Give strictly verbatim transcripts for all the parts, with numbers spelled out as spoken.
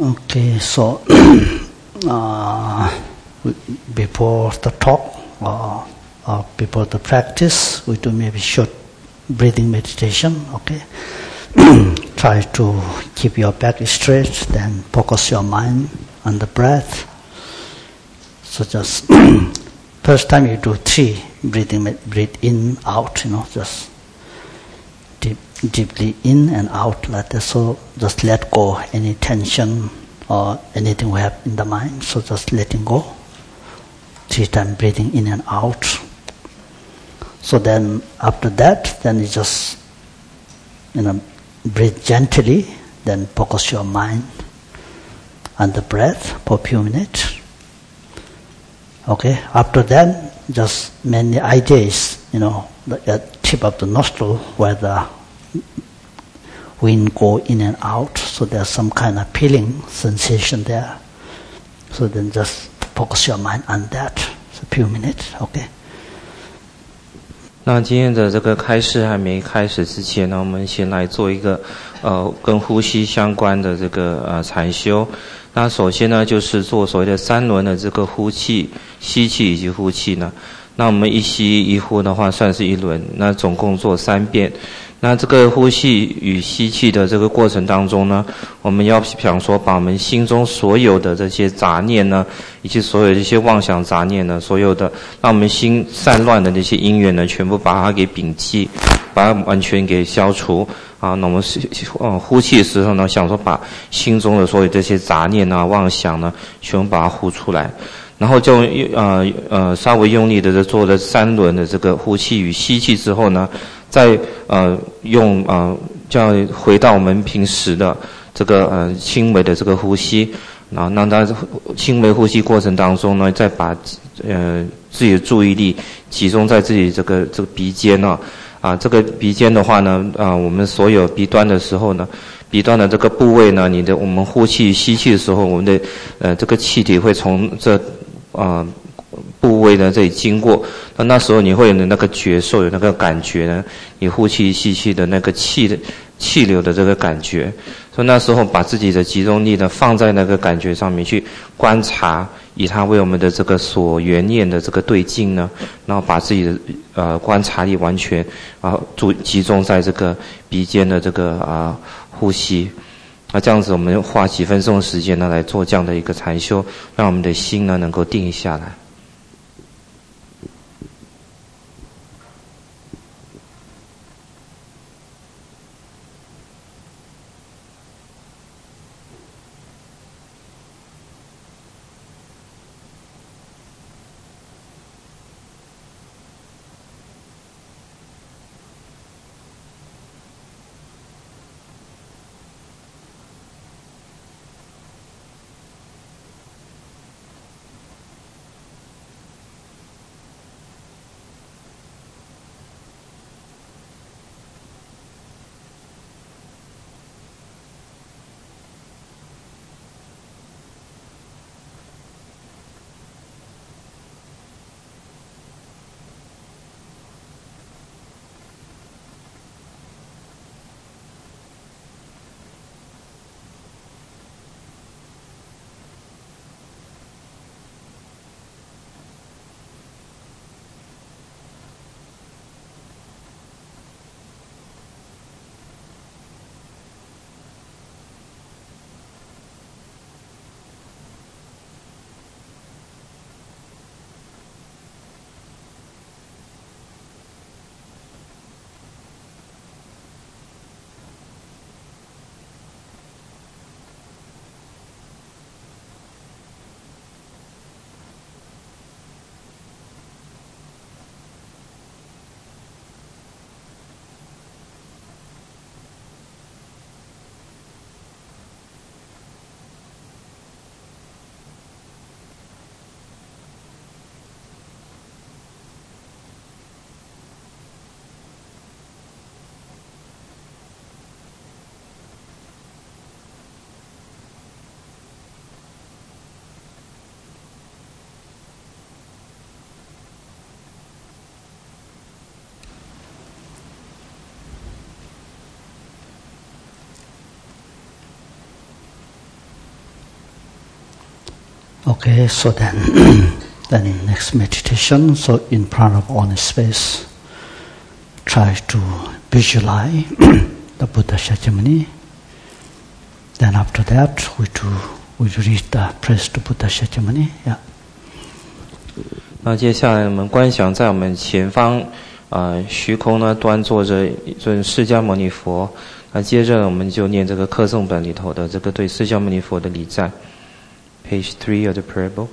Okay, so uh, before the talk or, or before the practice, we do maybe short breathing meditation. Okay, try to keep your back straight, then focus your mind on the breath. So just first time you do three breathing, breathe in, out. You know, just deep, deeply in and out like that. So just let go any tension or anything we have in the mind. So just letting go. Three times breathing in and out. So then after that, then you just you know breathe gently. Then focus your mind on the breath for a few minutes. Okay. After that, just many ideas. You know, the, the tip of the nostril where the wind go in and out, so there's some kind of feeling sensation there. So then just focus your mind on that. It's a few minutes, okay. 那今天的这个开示还没开始之前呢，我们先来做一个呃跟呼吸相关的这个呃禅修。那首先呢，就是做所谓的三轮的这个呼气、吸气以及呼气呢。那我们一吸一呼的话，算是一轮。那总共做三遍。那这个呼气与吸气的这个过程当中呢，我们要想说，把我们心中所有的这些杂念呢，以及所有的这些妄想杂念呢，所有的让我们心散乱的那些因缘呢，全部把它给摒弃，把它完全给消除啊。那我们呃呼气的时候呢，想说把心中的所有这些杂念啊、妄想呢，全部把它呼出来。然后就呃呃稍微用力的做了三轮的这个呼气与吸气之后呢，再呃用呃叫回到我们平时的这个呃轻微的这个呼吸，然后让它轻微呼吸过程当中呢，再把呃自己的注意力集中在自己这个这个鼻尖呢啊这个鼻尖的话呢啊我们所有鼻端的时候呢。鼻端的这个部位呢，你的我们呼气吸气的时候，我们的呃这个气体会从这呃部位呢这里经过，那那时候你会有那个觉受，有那个感觉呢，你呼气吸气的那个气的气流的这个感觉，所以那时候把自己的集中力呢放在那个感觉上面去观察，以它为我们的这个所缘念的这个对境呢，然后把自己的呃观察力完全啊注集中在这个鼻尖的这个啊。呼吸，那这样子我们花几分钟的时间呢来做这样的一个禅修，让我们的心呢能够定下来。 Okay, so then, then in next meditation, so in front of honest space, try to visualize the Buddha Shakyamuni. Then after that, we do we read the praise to Buddha Shakyamuni. Yeah. 那接下来我们观想在我们前方，呃，虚空呢端坐着一尊释迦牟尼佛。那接着我们就念这个课诵本里头的这个对释迦牟尼佛的礼赞。Page three of the prayer book.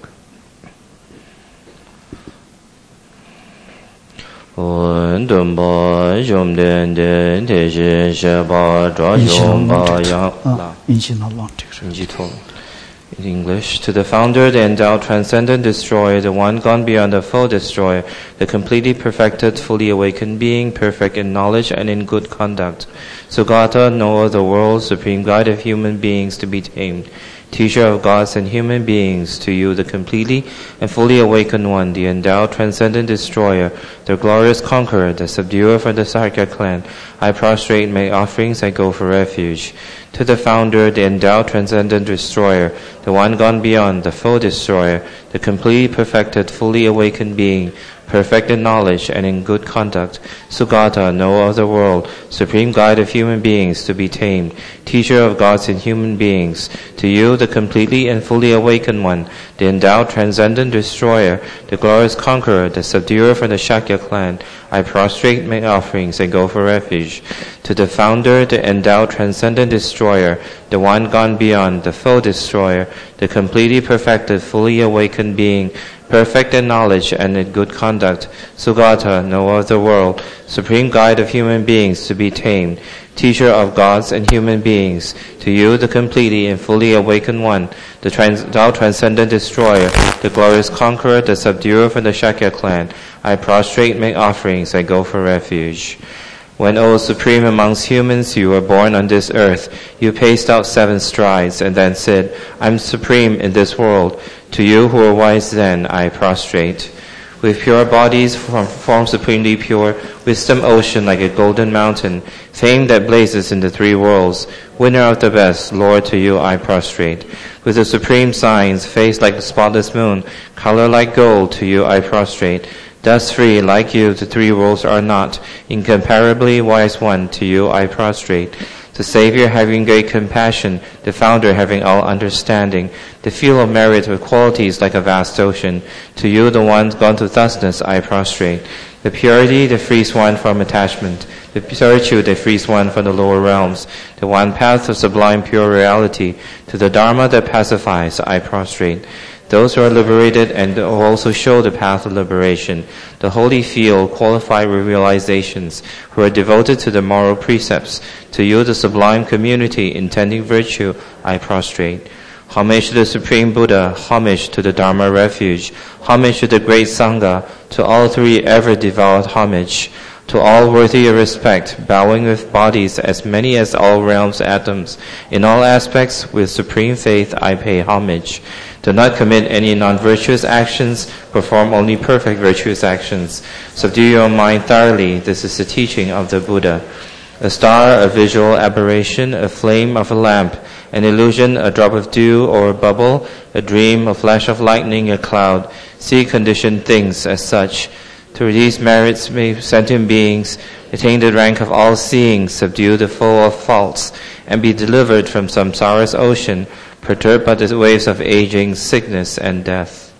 闻顿波兄弟的天是十八抓兄八样啦。 引起了浪，这个是。 引起错了。In English, to the founder, the endowed, transcendent destroyer, the one gone beyond the full destroyer, the completely perfected, fully awakened being, perfect in knowledge and in good conduct. Sugata, knower of the world, supreme guide of human beings to be tamed. Teacher of gods and human beings, to you the completely and fully awakened one, the endowed, transcendent destroyer, the glorious conqueror, the subduer for the Sakya clan, I prostrate, make offerings, I go for refuge. To the founder, the endowed, transcendent destroyer, the one gone beyond, the full destroyer, the completely perfected, fully awakened being, perfect in knowledge and in good conduct, Sugata, knower of the world, supreme guide of human beings to be tamed, teacher of gods and human beings, to you the completely and fully awakened one, the endowed, transcendent destroyer, the glorious conqueror, the subduer for the Shakya clan, I prostrate, make offerings, and go for refuge. To the founder, the endowed, transcendent destroyer, the one gone beyond, the full destroyer, the completely perfected, fully awakened being, perfect in knowledge and in good conduct, Sugata, knower of the world, supreme guide of human beings to be tamed, teacher of gods and human beings, to you the completely and fully awakened one, the trans- thou transcendent destroyer, the glorious conqueror, the subduer for the Shakya clan, I prostrate, make offerings, I go for refuge. When, O supreme amongst humans, you were born on this earth, you paced out seven strides and then said, I'm supreme in this world. To you who are wise then, I prostrate. With pure bodies, form, form supremely pure, wisdom ocean like a golden mountain, fame that blazes in the three worlds, winner of the best, Lord, to you I prostrate. With the supreme signs, face like the spotless moon, color like gold, to you I prostrate. Thus free, like you, the three worlds are not, incomparably wise one, to you I prostrate. The Savior having great compassion, the Founder having all understanding, the field of merit with qualities like a vast ocean, to you the one gone to thusness I prostrate. The purity that frees one from attachment, the virtue that frees one from the lower realms, the one path of sublime pure reality, to the Dharma that pacifies I prostrate. Those who are liberated and also show the path of liberation, the holy field qualified with realizations, who are devoted to the moral precepts, to you the sublime community intending virtue, I prostrate. Homage to the Supreme Buddha, homage to the Dharma refuge, homage to the great Sangha, to all three ever devout homage. To all worthy of respect, bowing with bodies as many as all realms atoms, in all aspects with supreme faith I pay homage. Do not commit any non-virtuous actions, perform only perfect virtuous actions. Subdue your mind thoroughly, this is the teaching of the Buddha. A star, a visual aberration, a flame of a lamp, an illusion, a drop of dew or a bubble, a dream, a flash of lightning, a cloud. See conditioned things as such. Through these merits may sentient beings attain the rank of all-seeing, subdue the foe of faults, and be delivered from samsara's ocean, perturbed by the waves of aging, sickness, and death.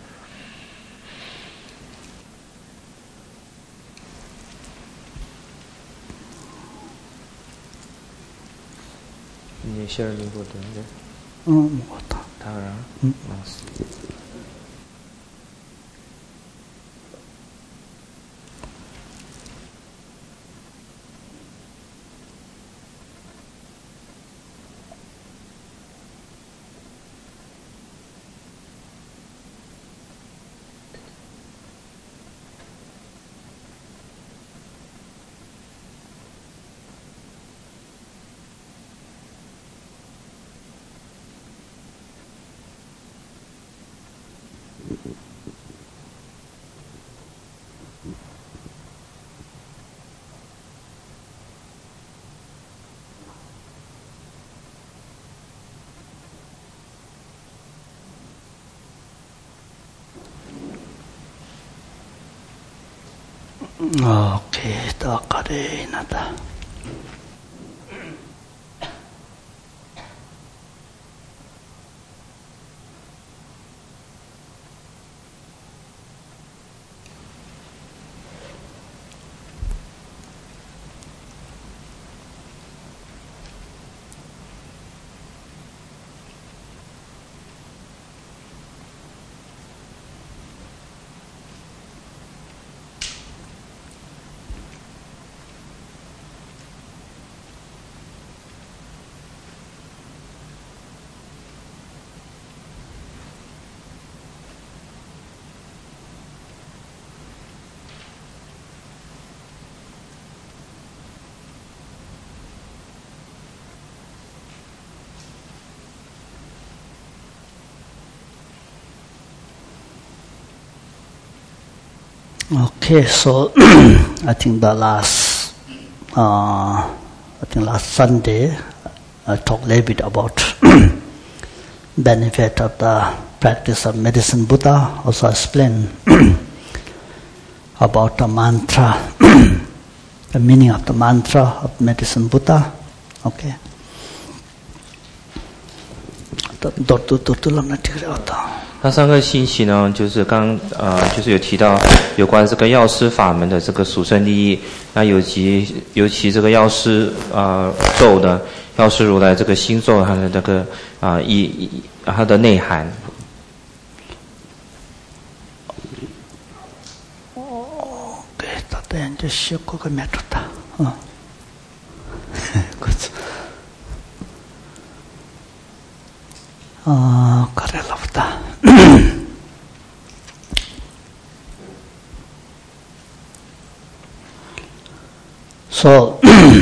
Okay, takare nada. Okay, so I think the last, uh, I think last Sunday, I talked a little bit about benefit of the practice of medicine Buddha. Also explained about the mantra, the meaning of the mantra of medicine Buddha. Okay. 那上个星期呢，就是刚呃，就是有提到有关这个药师法门的这个殊胜利益。那尤其尤其这个药师呃咒的药师如来这个心咒，它的这个啊意、呃、它的内涵。 哦，对，他这样就学过个没做的，嗯，啊，可怜了不得。So,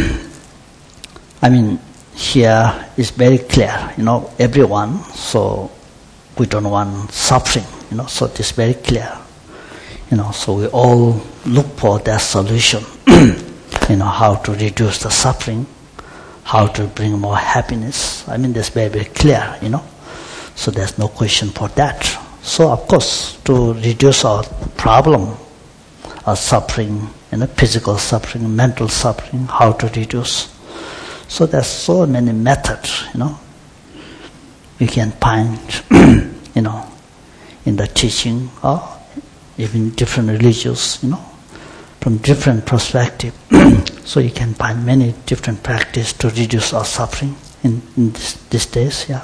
I mean, here is very clear, you know, everyone, so we don't want suffering, you know, so it is very clear, you know, so we all look for that solution, you know, how to reduce the suffering, how to bring more happiness. I mean, that's very, very clear, you know, so there's no question for that. So, of course, to reduce our problem, our suffering, you know, physical suffering, mental suffering, how to reduce. So there's so many methods, you know, we can find, you know, in the teaching or even different religions, you know, from different perspective. So you can find many different practices to reduce our suffering in, in this, these days, yeah.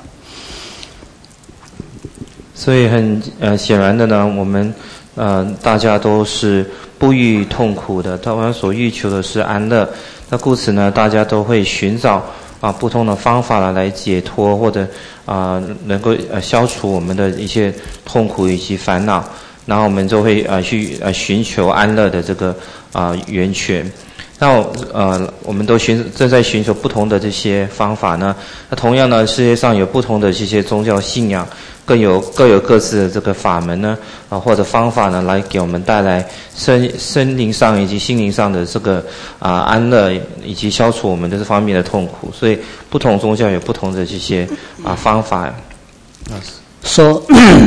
所以很呃显然的呢，我们呃大家都是不欲痛苦的，他们所欲求的是安乐。那故此呢，大家都会寻找啊不同的方法来解脱，或者啊能够呃消除我们的一些痛苦以及烦恼。然后我们就会呃去呃寻求安乐的这个啊源泉。那呃我们都寻正在寻求不同的这些方法呢。那同样呢，世界上有不同的这些宗教信仰。各有各有各自的这个法门呢，啊或者方法呢，来给我们带来身身灵上以及心灵上的这个啊安乐，以及消除我们的这方面的痛苦。所以不同宗教有不同的这些啊方法。 So,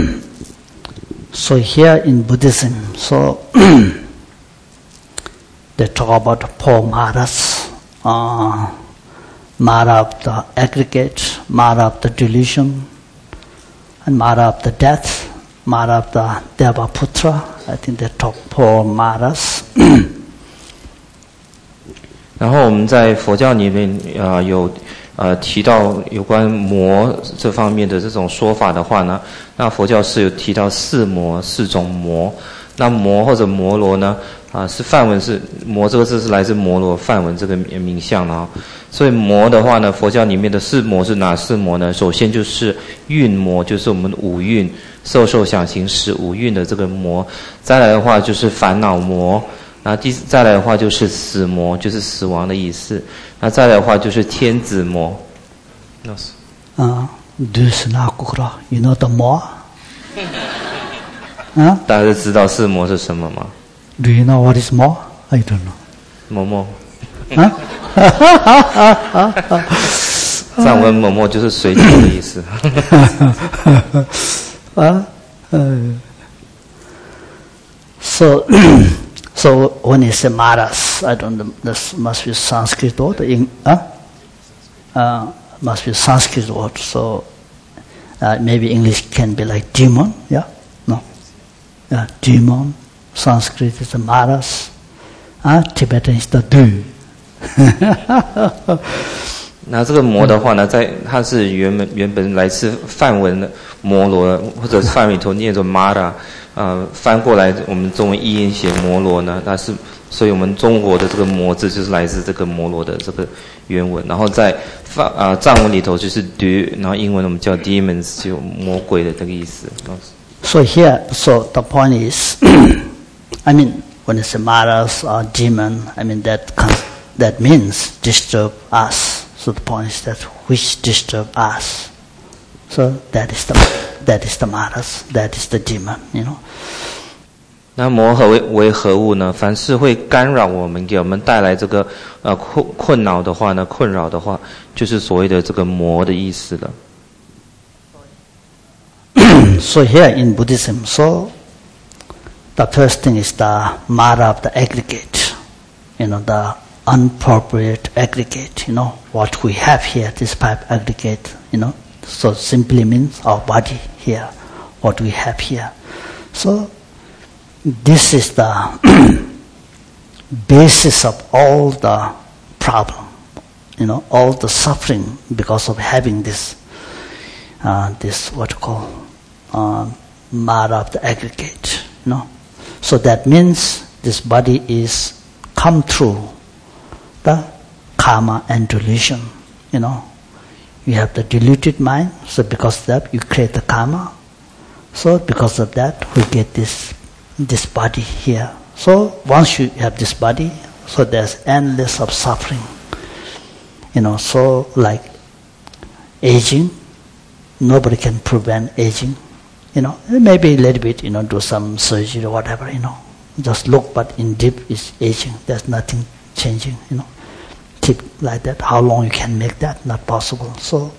so here in Buddhism, so they talk about four maras, uh, mara of the aggregate, mara of the delusion.And Mara of the death, Mara of the Devaputra. I think they talk four Maras. 然后我们在佛教里面呃有呃提到有关魔这方面的这种说法的话呢，那佛教是有提到四魔四种魔。那魔或者摩罗呢啊、呃、是梵文是魔这个字是来自摩罗梵文这个名相啊。所以魔的话呢，佛教里面的四魔是哪四魔呢？首先就是蕴魔，就是我们的五蕴，受受想行识五蕴的这个魔。再来的话就是烦恼魔，那第再来的话就是死魔，就是死亡的意思。那再来的话就是天子魔。 啊 ，Dusnakura, you know the 魔？啊？ 大家都知道四魔是什么吗 ？Do you know what is 魔 ？I don't know。 嬷嬷。 啊？ 藏文嬷嬷就是水饺的意思。 啊，呃 ，so So when he said maras, I don't know, this must be Sanskrit word, huh? uh, must be Sanskrit word, so uh, maybe English can be like demon, yeah? No? Yeah, demon, Sanskrit is the maras, uh, Tibetan is the du. 那这个魔的话呢，在它是原本原本来自梵文的摩罗，或者梵语里头念作 Mara， 呃，翻过来我们中文译音写摩罗呢，它是，所以我们中国的这个魔字就是来自这个摩罗的这个原文，然后在梵啊、呃、藏文里头就是 du， 然后英文我们叫 demons， 就魔鬼的这个意思。 So here, so the point is, I mean, when it's a maras or demon, I mean that that means disturb us. So the point is that which disturb us. So that is the that is the maras, that is the demon, you know. 那魔何为为何物呢？凡是会干扰我们，给我们带来这个呃困困扰的话呢，困扰的话，就是所谓的这个魔的意思了。 So here in Buddhism, so the first thing is the mara of the aggregate, you know, the unappropriate aggregate, you know, what we have here, this pipe aggregate, you know, so simply means our body here, what we have here. So this is the basis of all the problem, you know, all the suffering because of having this, uh, this what you call, uh, mara of the aggregate, you know. So that means this body is come through the karma and delusion, you know. You have the deluded mind, so because of that you create the karma. So because of that we get this this body here. So once you have this body, so there's endless of suffering. You know, so like aging, nobody can prevent aging. You know, maybe a little bit, you know, do some surgery or whatever, you know. Just look, but in deep is aging. There's nothing changing, you know. Keep like that. How long you can make that? Not possible. So,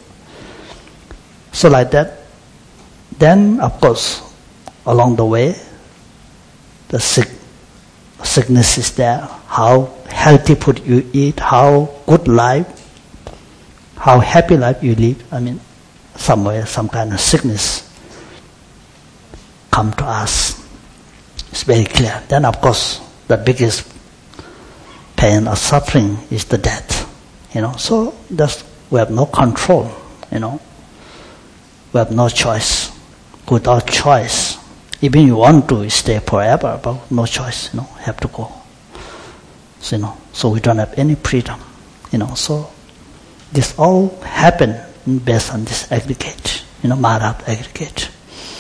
so like that. Then, of course, along the way, the sick, sickness is there. How healthy food you eat, how good life, how happy life you live. I mean, somewhere, some kind of sickness come to us. It's very clear. Then, of course, the biggest pain or suffering is the death. You know, so that's, we have no control. You know, we have no choice. Without choice, even you want to stay forever, but no choice. You know, have to go. So you know, so we don't have any freedom. You know, so this all happen based on this aggregate. You know, mara aggregate.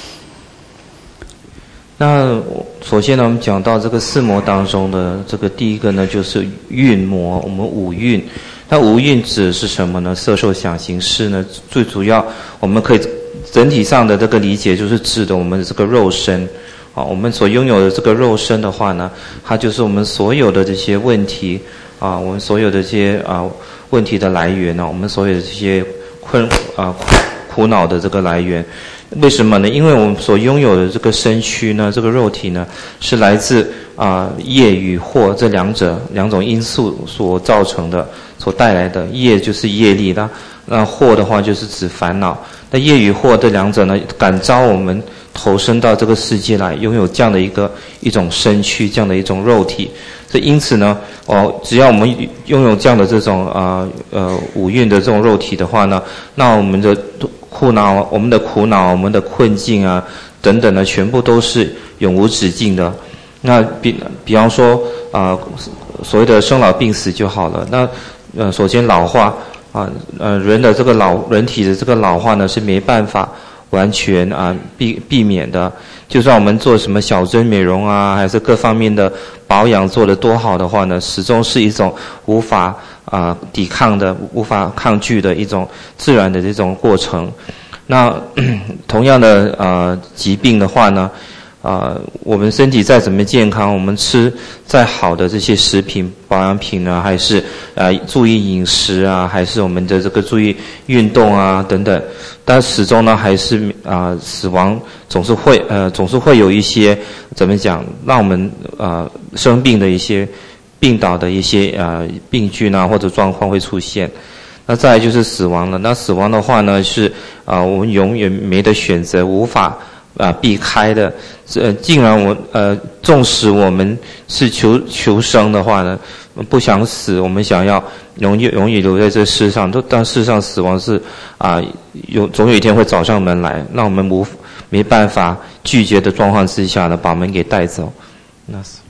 那首先呢，我们讲到这个四魔当中的这个第一个呢，就是蕴魔。我们五蕴，那五蕴指的是什么呢？色受想行识呢？最主要我们可以整体上的这个理解，就是指的我们的这个肉身。啊，我们所拥有的这个肉身的话呢，它就是我们所有的这些问题啊，我们所有的这些啊问题的来源呢，我们所有的这些困啊苦恼的这个来源。为什么呢？因为我们所拥有的这个身躯呢，这个肉体呢，是来自啊、呃、业与惑这两者两种因素所造成的，所带来的。业就是业力啦，那惑的话就是指烦恼。那业与惑这两者呢，感召我们投身到这个世界来，拥有这样的一个一种身躯，这样的一种肉体。所以因此呢，哦，只要我们拥有这样的这种啊 呃, 呃五蕴的这种肉体的话呢，那我们的苦恼、我们的苦恼、我们的困境啊等等呢，全部都是永无止境的。那比比方说啊、呃，所谓的生老病死就好了。那呃，首先老化啊，呃，人的这个老人体的这个老化呢是没办法完全啊避避免的。就算我们做什么小针美容啊，还是各方面的保养做得多好的话呢，始终是一种无法啊、呃、抵抗的、无法抗拒的一种自然的这种过程。那同样的呃疾病的话呢， 啊、呃，我们身体再怎么健康，我们吃再好的这些食品、保养品呢，还是呃注意饮食啊，还是我们的这个注意运动啊等等，但始终呢还是啊、呃、死亡总是会呃总是会有一些怎么讲，让我们呃生病的一些病倒的一些呃病菌啊或者状况会出现。那再来就是死亡了。那死亡的话呢，是啊、呃、我们永远没得选择，无法啊、呃、避开的。呃，既然我呃，纵使我们是求求生的话呢，不想死，我们想要永远永远留在这世上，都但事实上死亡是啊、呃、有总有一天会找上门来，让我们无没办法拒绝的状况之下呢，把我们给带走。那是。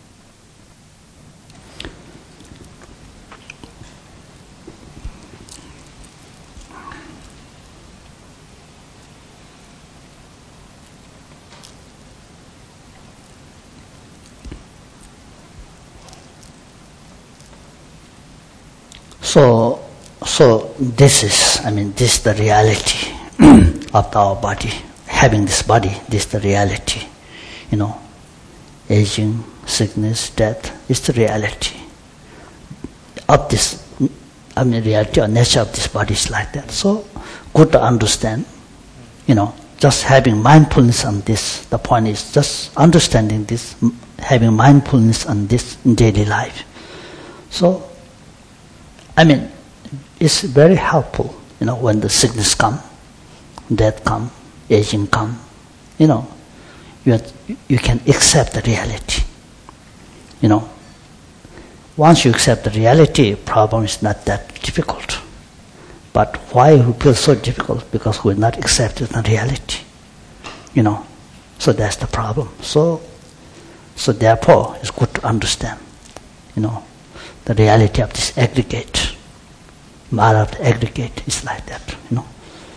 So, so this is, I mean, this is the reality of our body. Having this body, this is the reality. You know, aging, sickness, death is the reality of this, I mean, reality or nature of this body is like that. So, good to understand, you know, just having mindfulness on this. The point is just understanding this, having mindfulness on this in daily life. So, I mean, it's very helpful, you know, when the sickness come, death come, aging come, you know, you, you can accept the reality, you know. Once you accept the reality, problem is not that difficult. But why we feel so difficult? Because we're not accepting the reality, you know. So that's the problem. So, so therefore, it's good to understand, you know, the reality of this aggregate, matter of the aggregate is like that, you know.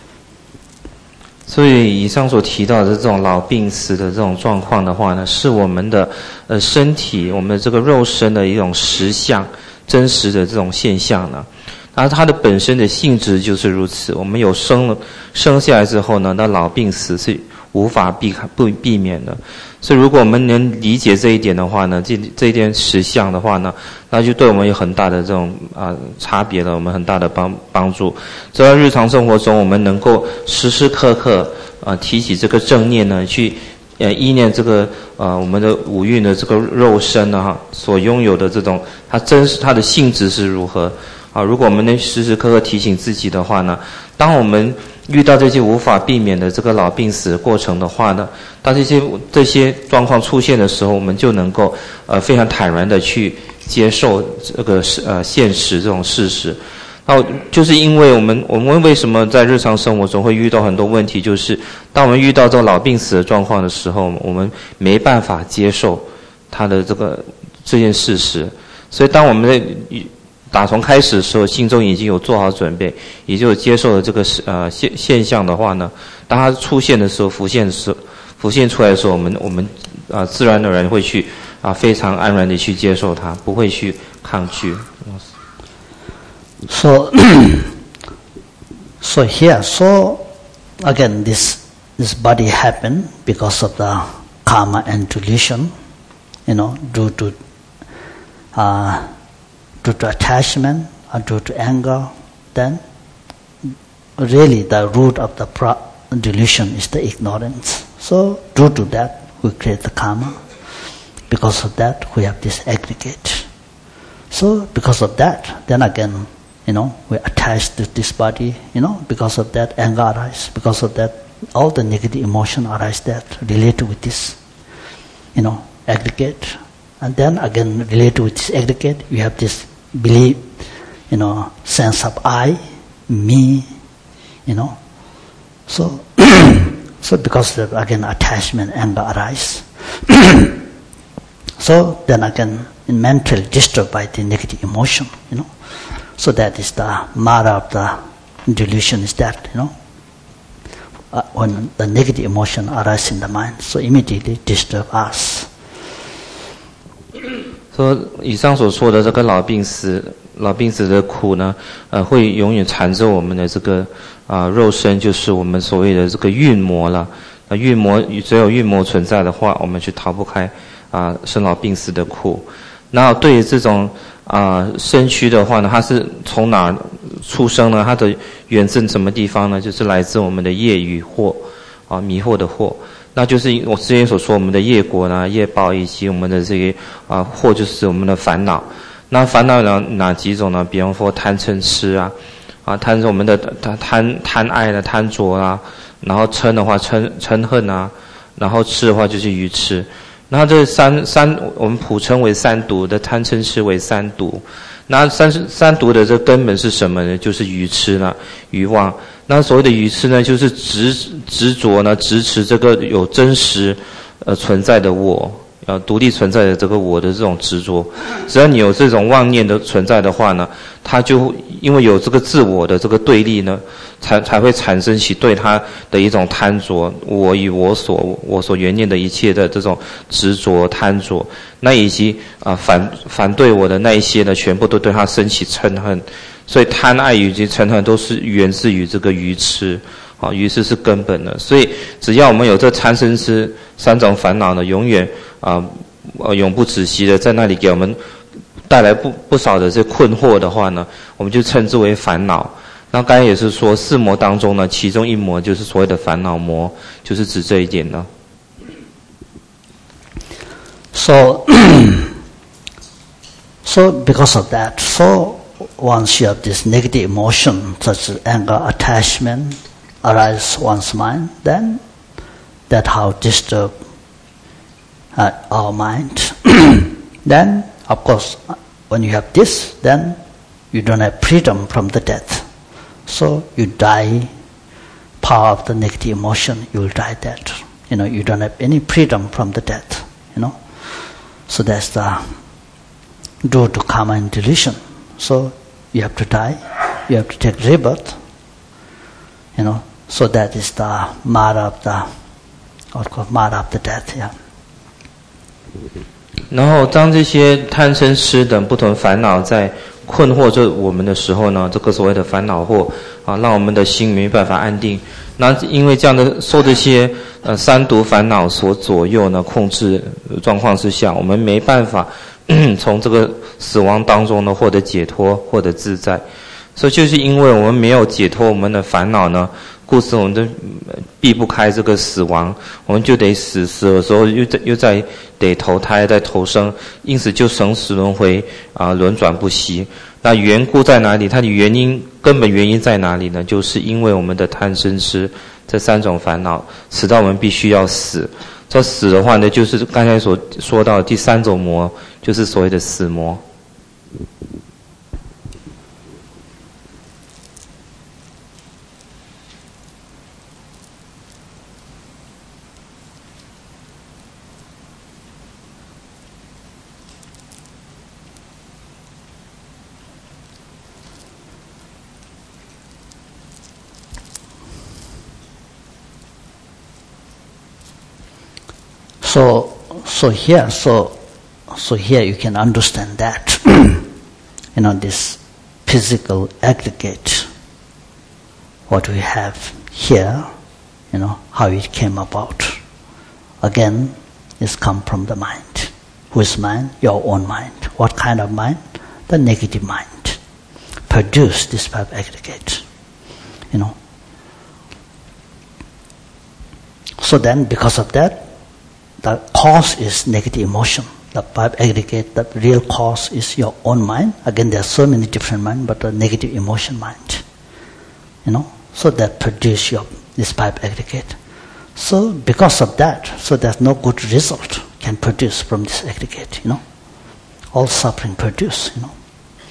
所以以上所提到的这种老病死的这种状况的话呢，是我们的呃身体，我们的这个肉身的一种实相，真实的这种现象呢。然后它的本身的性质就是如此。我们有生了生下来之后呢，那老病死是无法避开不避免的。所以如果我们能理解这一点的话呢，这这一点实相的话呢，那就对我们有很大的这种啊、呃、差别了，我们很大的帮帮助。在日常生活中，我们能够时时刻刻啊、呃、提起这个正念呢，去呃意念这个呃我们的五蕴的这个肉身呢哈所拥有的这种它真实它的性质是如何啊？如果我们能时时刻刻提醒自己的话呢，当我们遇到这些无法避免的这个老病死的过程的话呢，当这些这些状况出现的时候，我们就能够呃非常坦然的去接受这个呃现实这种事实。然后就是因为我们我们为什么在日常生活中会遇到很多问题，就是当我们遇到这种老病死的状况的时候，我们没办法接受它的这个这件事实。所以当我们在打从开始的时候，心中已经有做好准备，也就有接受了这个呃现现象的话呢，当它出现的时候，浮现的时候，浮现出来的时候，我们我们啊、呃、自然而然会去啊、呃、非常安然的去接受它，不会去抗拒。 So, so here, so again, this this body happened because of the karma and delusion, you know, due to uh, due to attachment or due to anger. Then, really, the root of the pro- delusion is the ignorance. So, due to that, we create the karma. Because of that, we have this aggregate. So, because of that, then again, you know, we attach to this body, you know, because of that anger arises, because of that all the negative emotion arise that relate with this, you know, aggregate. And then again related with this aggregate, you have this belief, you know, sense of I, me, you know. So, so because of again attachment, anger arise. So then again, mentally disturbed by the negative emotion, you know. So that is the matter of the delusion is that, you know, uh, when the negative emotion arises in the mind, so immediately disturb us. 说以上所说的这个老病死、老病死的苦呢，呃，会永远缠着我们的这个啊、呃、肉身，就是我们所谓的这个蕴魔了。 呃，欲魔只有欲魔存在的话，我们是逃不开啊、呃、生老病死的苦。那对于这种啊、呃、身躯的话呢，它是从哪出生呢？它的源自什么地方呢？就是来自我们的业与惑啊、呃、迷惑的惑。那就是我之前所说，我们的业果呢、业报以及我们的这个啊、呃、惑，就是我们的烦恼。那烦恼哪哪几种呢？比方说贪嗔痴啊，啊贪是我们的贪贪贪爱的贪着啊，然后嗔的话嗔嗔恨啊，然后痴的话就是愚痴。那这三三我们普称为三毒的贪嗔痴为三毒。那三三毒的这根本是什么呢？就是愚痴啦，愚妄。那所谓的愚痴呢，就是执执着呢，执持这个有真实呃存在的我，呃独立存在的这个我的这种执着。只要你有这种妄念的存在的话呢，它就因为有这个自我的这个对立呢，才才会产生起对它的一种贪着，我与我所我所原念的一切的这种执着贪着。那以及啊、呃、反反对我的那一些呢，全部都对它升起嗔恨。所以贪爱以及嗔恨都是源自于这个愚痴，啊，愚痴是根本的。所以只要我们有这贪嗔痴三种烦恼呢，永远啊呃永不止息的在那里给我们带来不不少的这困惑的话呢，我们就称之为烦恼。那刚才也是说四魔当中呢，其中一魔就是所谓的烦恼魔，就是指这一点呢。 So, so because of that, so once you have this negative emotion such as anger, attachment arise one's mind, then that how disturb uh, our mind. Then, of course, when you have this, then you don't have freedom from the death. So you die, power of the negative emotion, you will die that. You know, you don't have any freedom from the death, you know. So that's the due to karma and delusion. So you have to die, you have to take rebirth, you know. So that is the mara of the, or called mara of the death, yeah. 然后当这些贪嗔痴等不同烦恼在困惑着我们的时候呢，这个所谓的烦恼惑啊，让我们的心没办法安定。那因为这样的受这些呃三毒烦恼所左右呢，控制状况之下，我们没办法从这个死亡当中呢获得解脱，获得自在。所以就是因为我们没有解脱我们的烦恼呢，故此我们都避不开这个死亡，我们就得死，死的时候又在又在得投胎，再投生，因此就生死轮回啊，轮转不息。那缘故在哪里？它的原因根本原因在哪里呢？就是因为我们的贪嗔痴这三种烦恼，使到我们必须要死。这死的话呢，就是刚才所说到的第三种魔，就是所谓的死魔。 So, so here, so, so here you can understand that, you know, this physical aggregate, what we have here, you know, how it came about. Again, it's come from the mind. Whose mind? Your own mind. What kind of mind? The negative mind. Produce this five aggregate, you know. So then, because of that, the cause is negative emotion. The five aggregate, the real cause is your own mind. Again, there are so many different minds, but the negative emotion mind. You know, so that produce your this five aggregate. So because of that, so there's no good result can produce from this aggregate. You know, all suffering produce. You know.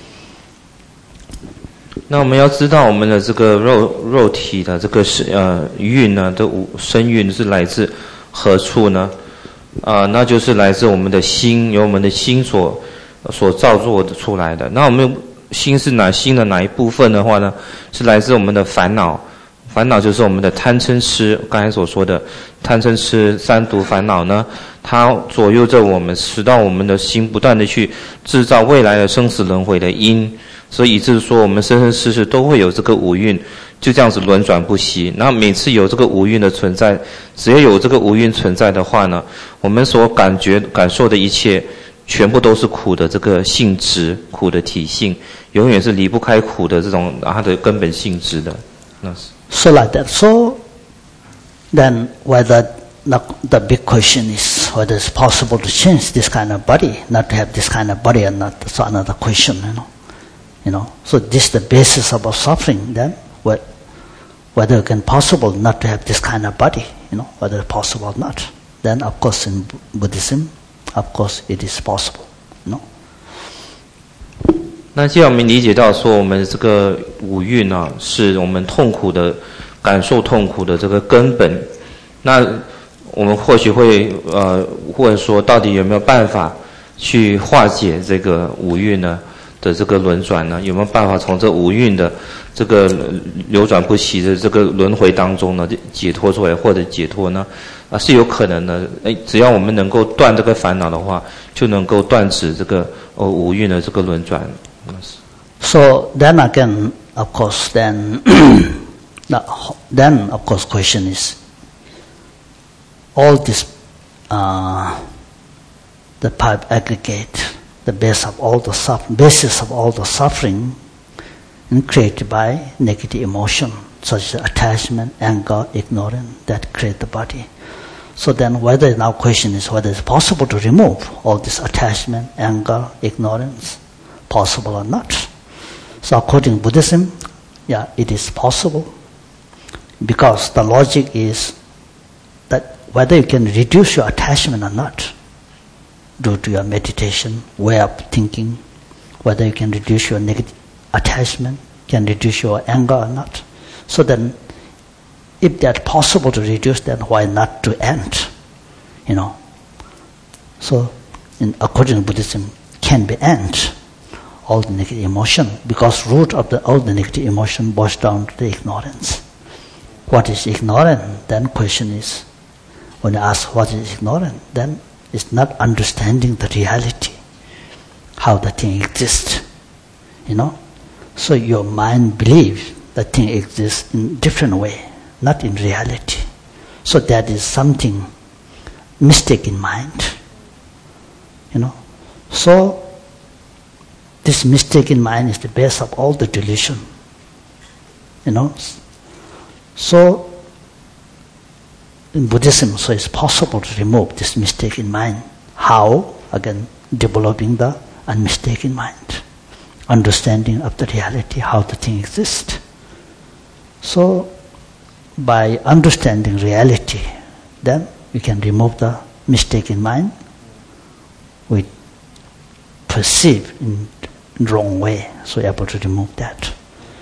那我们要知道我们的这个肉肉体的这个是呃蕴呢，这五身蕴是来自何处呢？啊、呃，那就是来自我们的心，由我们的心所所造作的出来的。那我们心是哪心的哪一部分的话呢？是来自我们的烦恼，烦恼就是我们的贪嗔痴。刚才所说的贪嗔痴三毒烦恼呢，它左右着我们，使到我们的心不断的去制造未来的生死轮回的因。 所以以致说我们生生世世都会有这个五蕴，就这样子轮转不息。那每次有这个五蕴的存在，只要有这个五蕴存在的话呢，我们所感觉感受的一切全部都是苦的这个性质，苦的体性，永远是离不开苦的这种它的根本性质的。那是 So like that. So then whether the, the big question is whether it's possible to change this kind of body, not to have this kind of body or not, that's another question, you know. You know, so this is the basis of our suffering. Then, whether it can possible not to have this kind of body, you know, whether it's possible or not. Then, of course, in Buddhism, of course, it is possible, you know. 那既然我们理解到说，我们这个五蕴呢、啊，是我们痛苦的感受痛苦的这个根本，那我们或许会呃问说，到底有没有办法去化解这个五蕴呢？的这个轮转呢，有没有办法从这五蕴的这个流转不息的这个轮回当中呢解脱出来，或者解脱呢？啊，是有可能的。哎，只要我们能够断这个烦恼的话，就能够断止这个哦五蕴的这个轮转。 So then again, of course, then then of course, question is all this uh, the pipe aggregate.The base of all the suffering, basis of all the suffering created by negative emotion, such as attachment, anger, ignorance, that create the body. So then whether now question is whether it's possible to remove all this attachment, anger, ignorance, possible or not. So according to Buddhism, yeah, it is possible. Because the logic is that whether you can reduce your attachment or not,due to your meditation, way of thinking, whether you can reduce your negative attachment, can reduce your anger or not. So then, if that's possible to reduce, then why not to end? You know. So, in according to Buddhism, can be end all the negative emotion, because root of the, all the negative emotion boils down to the ignorance. What is ignorance? Then question is, when you ask what is ignorance, then.It's not understanding the reality, how the thing exists, you know. So your mind believes the thing exists in different way, not in reality. So that is something mistaken mind, you know. So this mistaken mind is the base of all the delusion, you know. So,In Buddhism, so it's possible to remove this mistaken mind. How? Again, developing the unmistaken mind, understanding of the reality, how the thing exists. So, by understanding reality, then we can remove the mistaken mind. We perceive in wrong way, so able to remove that.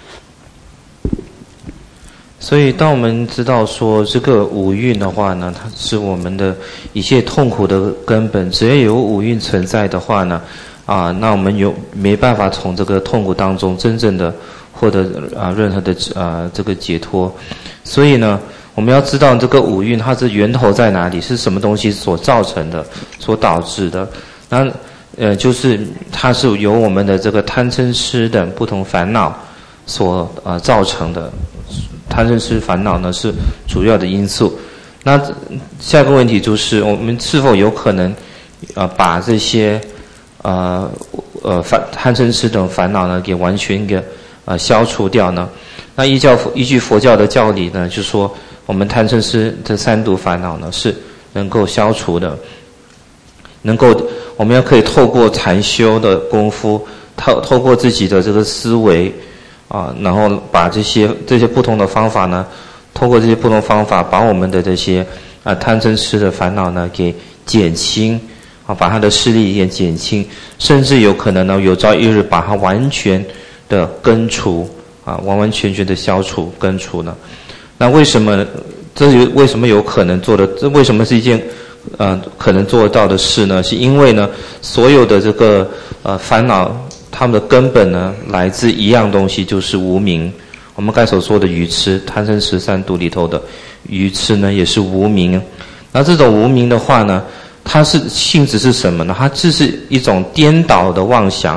所以当我们知道说这个五蕴的话呢，它是我们的一切痛苦的根本，只要有五蕴存在的话呢，啊，那我们有没办法从这个痛苦当中真正的获得啊任何的啊这个解脱。所以呢，我们要知道这个五蕴它的源头在哪里，是什么东西所造成的，所导致的。那呃就是它是由我们的这个贪嗔痴等不同烦恼所呃造成的。贪嗔痴烦恼呢是主要的因素。那下一个问题就是，我们是否有可能，呃，把这些，呃，呃，烦贪嗔痴等烦恼呢，给完全给呃消除掉呢？那依教依据佛教的教理呢，就说我们贪嗔痴这三毒烦恼呢是能够消除的，能够我们要可以透过禅修的功夫，透透过自己的这个思维。啊，然后把这些这些不同的方法呢，通过这些不同方法，把我们的这些啊贪嗔痴的烦恼呢给减轻，啊，把它的势力也减轻，甚至有可能呢有朝一日把它完全的根除，啊，完完全全的消除根除呢？那为什么这有为什么有可能做的？这为什么是一件呃可能做得到的事呢？是因为呢所有的这个呃烦恼。他们的根本呢，来自一样东西，就是无明。我们刚才所说的愚痴，贪嗔痴三毒里头的愚痴呢，也是无明。那这种无明的话呢，它是性质是什么呢？它就是一种颠倒的妄想，一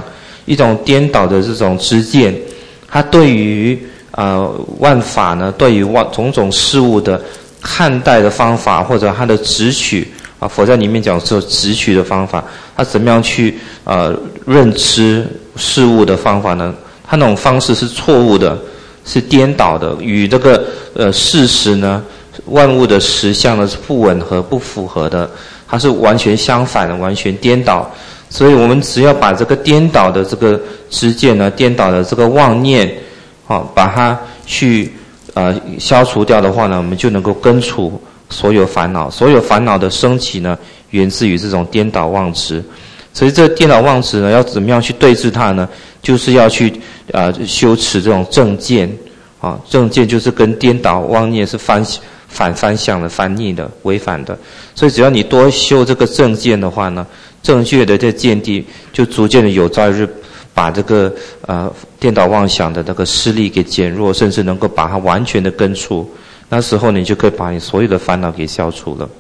一种颠倒的这种知见，它对于呃万法呢，对于万种种事物的看待的方法，或者它的执取啊，佛在里面讲说执取的方法，它怎么样去呃认知事物的方法呢？它那种方式是错误的，是颠倒的，与这个呃事实呢，万物的实相呢是不吻合、不符合的，它是完全相反的，完全颠倒。所以我们只要把这个颠倒的这个知见呢，颠倒的这个妄念，啊，把它去呃消除掉的话呢，我们就能够根除所有烦恼。所有烦恼的升起呢，源自于这种颠倒妄执。所以这颠倒妄执呢，要怎么样去对治它呢？就是要去呃修持这种正见啊，正见就是跟颠倒妄念是反反方向的、反逆的、违反的。所以只要你多修这个正见的话呢，正确的这见地就逐渐的有朝一日把这个呃颠倒妄想的那个势力给减弱，甚至能够把它完全的根除。那时候你就可以把你所有的烦恼给消除了。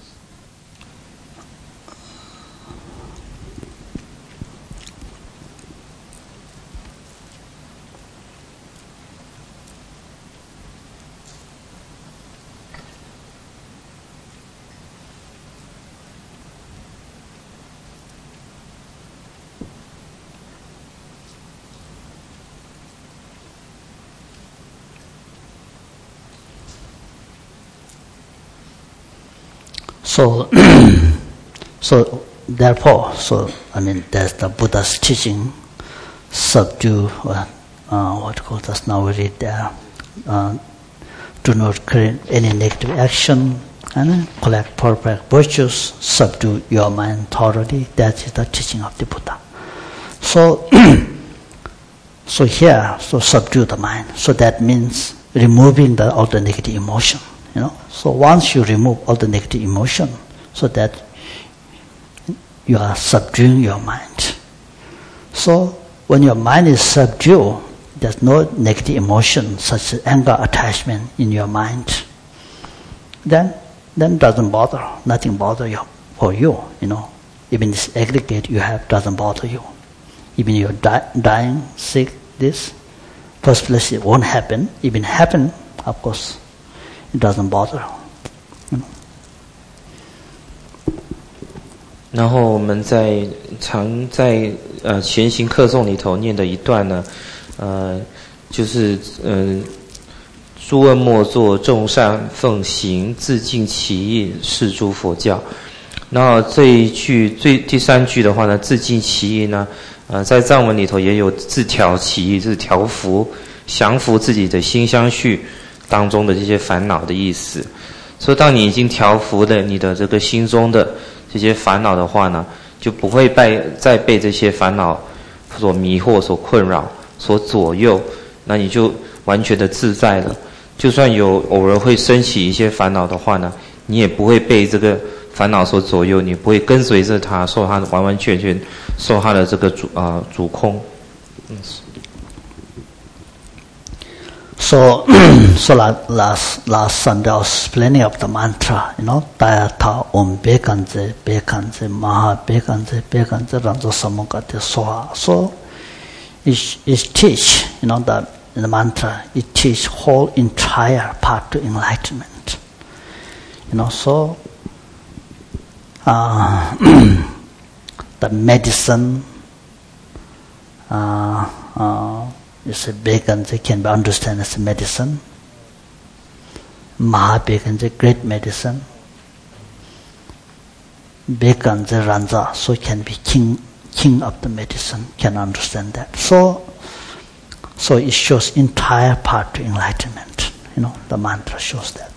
So, so therefore, so I mean, there's the Buddha's teaching: subdue, uh, uh, what you call just now we read there. Uh, do not create any negative action, and collect perfect virtues. Subdue your mind thoroughly. That is the teaching of the Buddha. So, so here, so subdue the mind. So that means removing the all the negative emotion. You know, so once you remove all the negative emotion, so that you are subduing your mind. So when your mind is subdued, there's no negative emotion such as anger, attachment in your mind. Then, then doesn't bother. Nothing bother you for you. You know, even this aggregate you have doesn't bother you. Even you're di- dying, sick, this, first place it won't happen. Even happen, of course. It doesn't bother. 然后我们在常在呃前行课诵里头念的一段呢，呃，就是嗯、呃，诸恶莫作，众善奉行，自净其意，是诸佛教。然后这一句最第三句的话呢，自净其意呢，呃，在藏文里头也有自调其意，就是调伏、降服自己的心相续当中的这些烦恼的意思。所以当你已经调伏了你的这个心中的这些烦恼的话呢，就不会被再被这些烦恼所迷惑、所困扰、所左右，那你就完全的自在了。就算有偶尔会升起一些烦恼的话呢，你也不会被这个烦恼所左右，你不会跟随着它，受它完完全全受它的这个主啊、呃、主控。嗯。 So, so last last Sunday I was explaining of the mantra, you know, Tayatha Om Bekanze, Bekanze, Maha Bekanze, Bekanze, Ranzo Samukate Soha. So, it, it teach, you know, the, the mantra, it teach whole entire path to enlightenment. You know, so, uh, the medicine, uh, uh, it's a Bekanze can be understood as a medicine. Maha Bekanze, great medicine. Bekanze Ranza, so can be king, king of the medicine, can understand that. So, so it shows entire path to enlightenment. You know, the mantra shows that.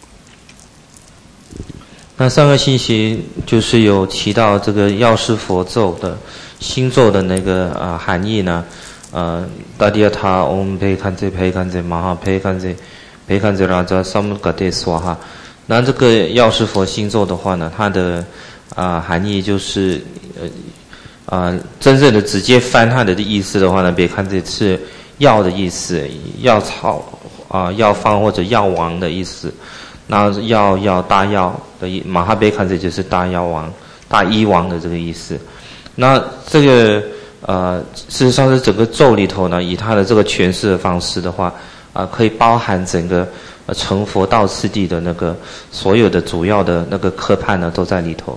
那上个星期就是有提到这个药师佛咒的心咒的那个啊、呃、含义呢。呃，大地他嗡培堪这培堪这马哈培堪这培堪这拉扎萨姆嘎德娑哈。那这个药师佛心咒的话呢，它的啊、呃、含义就是呃啊、呃、真正的直接翻它的意思的话呢，别看这是药的意思，药草啊、呃、药方或者药王的意思。那药药大药的意，马哈贝看这就是大药王、大医王的这个意思。那这个。 呃，事实上是整个咒里头呢，以它的这个诠释的方式的话，啊、呃，可以包含整个呃成佛道次第的那个所有的主要的那个科判呢，都在里头。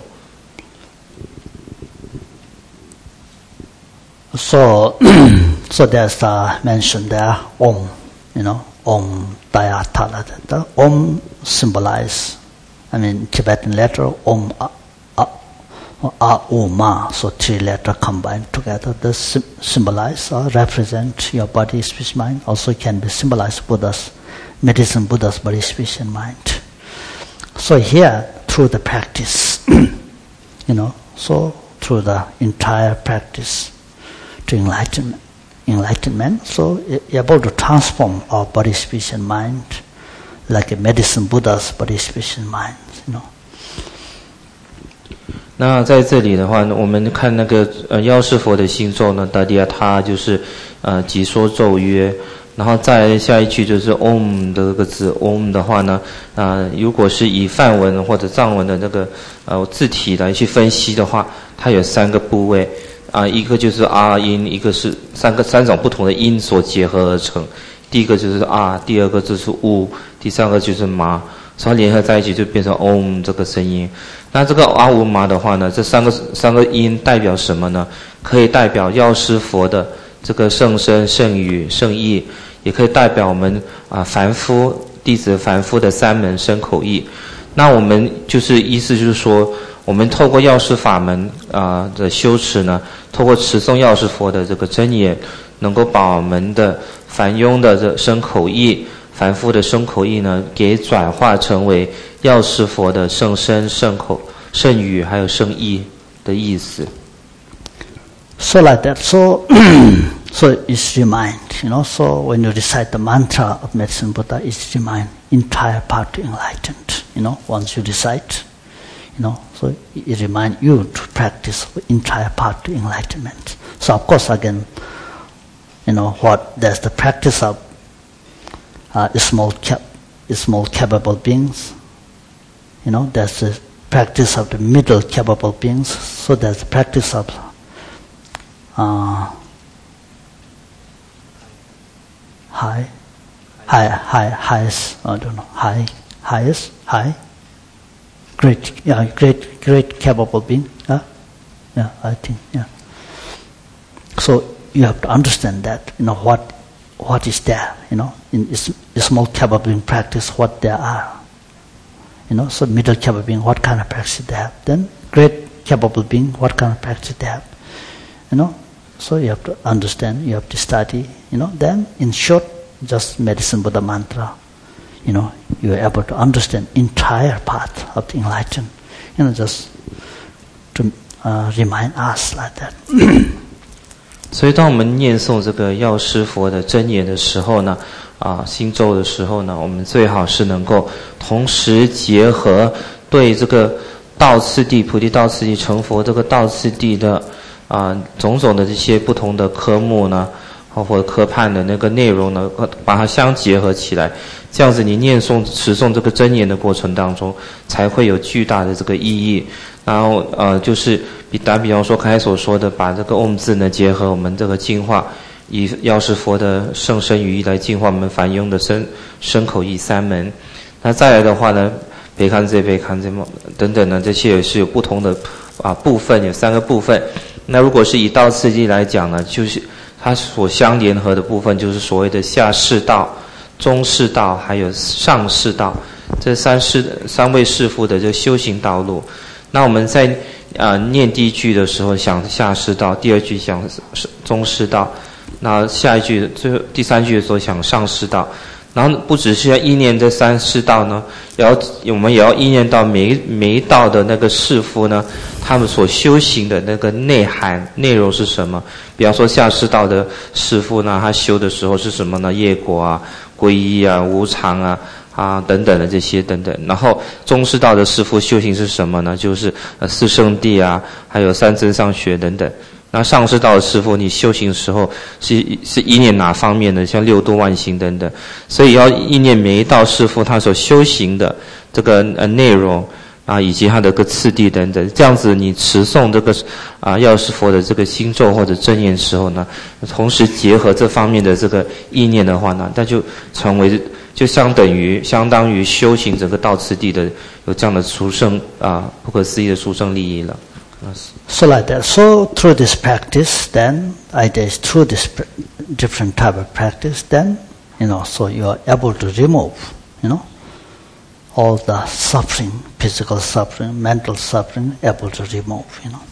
So, so there's uh, mentioned there Om, you know, Om Dayatala. The Om symbolize, I mean, Tibetan letter Om A, A, A U Ma. So three letters combined together. They symbolize or represent your body, speech, mind. Also can be symbolized Buddha's medicine, Buddha's body, speech, and mind. So here, through the practice, you know, so through the entire practice to enlightenment, enlightenment, so you're able to transform our body, speech, and mind, like a medicine Buddha's body, speech, and mind, you know. 那在这里的话，我们看那个呃药师佛的心咒呢，达地亚他就是呃即说咒曰，然后再下一句就是 Om 的这个字 Om 的话呢，啊、呃、如果是以梵文或者藏文的那个呃字体来去分析的话，它有三个部位。啊，一个就是啊音，一个是三个三种不同的音所结合而成。第一个就是啊，第二个就是呜，第三个就是麻，所以联合在一起就变成 om 这个声音。那这个啊呜麻的话呢，这三个三个音代表什么呢？可以代表药师佛的这个圣身、圣语、圣意，也可以代表我们啊凡夫弟子凡夫的三门身口意。那我们就是意思就是说，我们透过药师法门啊、呃、的修持呢，透过持诵药师佛的这个真言，能够把我们的凡庸的这身口意、凡夫的身口意呢，给转化成为药师佛的圣身、圣口、圣语还有圣意的意思。 So like that, so so it's remind, you know. So when you recite the mantra of Medicine Buddha, it's remind entire path to enlightenment, you know. Once you recite, you know, so it remind you to practice entire path to enlightenment. So of course again, you know, what there's the practice of uh, small cap, small capable beings. You know, there's the practice of the middle capable beings. So there's the practice of uh, high, high, high, highest. I don't know, high, highest, high. Great, yeah, great, great capable being. Huh? Yeah, I think, yeah. So you have to understand that, you know, what, what is there, you know, in small capable being practice, what there are. You know, so middle capable being, what kind of practice they have. Then great capable being, what kind of practice they have. You know, so you have to understand, you have to study, you know. Then in short, just Medicine Buddha mantra, you know, you are able to understand entire path of the enlightenment. You know, just to uh, remind us like that. 所以当我们念诵这个药师佛的真言的时候呢，啊，心咒的时候呢，我们最好是能够同时结合对这个道次第、菩提道次第、成佛这个道次第的啊种种的这些不同的科目呢，或者科判的那个内容呢，把它相结合起来，这样子你念诵持诵这个真言的过程当中，才会有巨大的这个意义。然后呃，就是比打比方说刚才所说的，把这个 Om 字呢结合我们这个净化，以药师佛的圣身语义来净化我们凡庸的身身口意三门。那再来的话呢，北康这北康这等等呢，这些也是有不同的啊部分，有三个部分。那如果是以道次第来讲呢，就是它所相联合的部分，就是所谓的下士道、中士道还有上士道，这三士三位士父的这修行道路。那我们在啊、呃、念第一句的时候想下士道，第二句想中士道，那下一句最后第三句的时候想上士道。然后不只是要意念这三士道呢，也要我们也要意念到每每一道的那个士父呢，他们所修行的那个内涵内容是什么。比方说下士道的士父呢，他修的时候是什么呢？业果啊、皈依啊、无常啊啊等等的这些等等。然后中士道的师父修行是什么呢？就是呃四圣谛啊，还有三增上学等等。那上士道的师父，你修行的时候是是意念哪方面的？像六度万行等等，所以要意念每一道师父他所修行的这个呃内容。 啊，以及它的个次第等等，这样子你持诵这个啊药师佛的这个心咒或者正念时候呢，同时结合这方面的这个意念的话呢，那就成为就相等于相当于修行整个道次第的有这样的殊胜啊不可思议的殊胜利益了。 So like that. So through this practice, then either through this different type of practice, then you know, so you are able to remove, you know, all the suffering, physical suffering, mental suffering, able to remove, you know.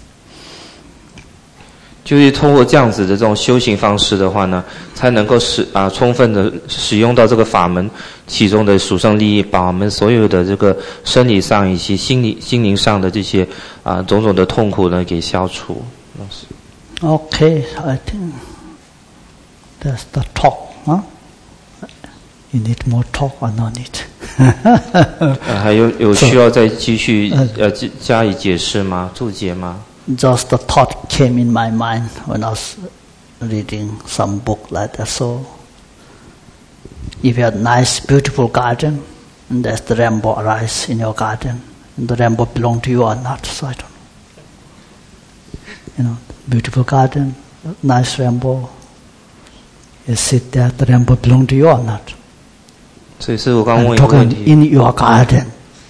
就是通过这样子的这种修行方式的话呢，才能够使啊充分的使用到这个法门其中的殊胜利益，把我们所有的这个生理上以及心理心灵上的这些啊种种的痛苦呢给消除。 Okay, I think that's the talk, huh? You need more talk or no need? 还有有需要再继续呃加以解释吗？注解吗？ Just the thought came in my mind when I was reading some book like that. So, if you have a nice, beautiful garden, and there's the rainbow arise in your garden, and the rainbow belong to you or not, so I don't know. You know, beautiful garden, nice rainbow, you sit there, the rainbow belong to you or not? 所以是我刚问一个 talking 问题。 in your garden.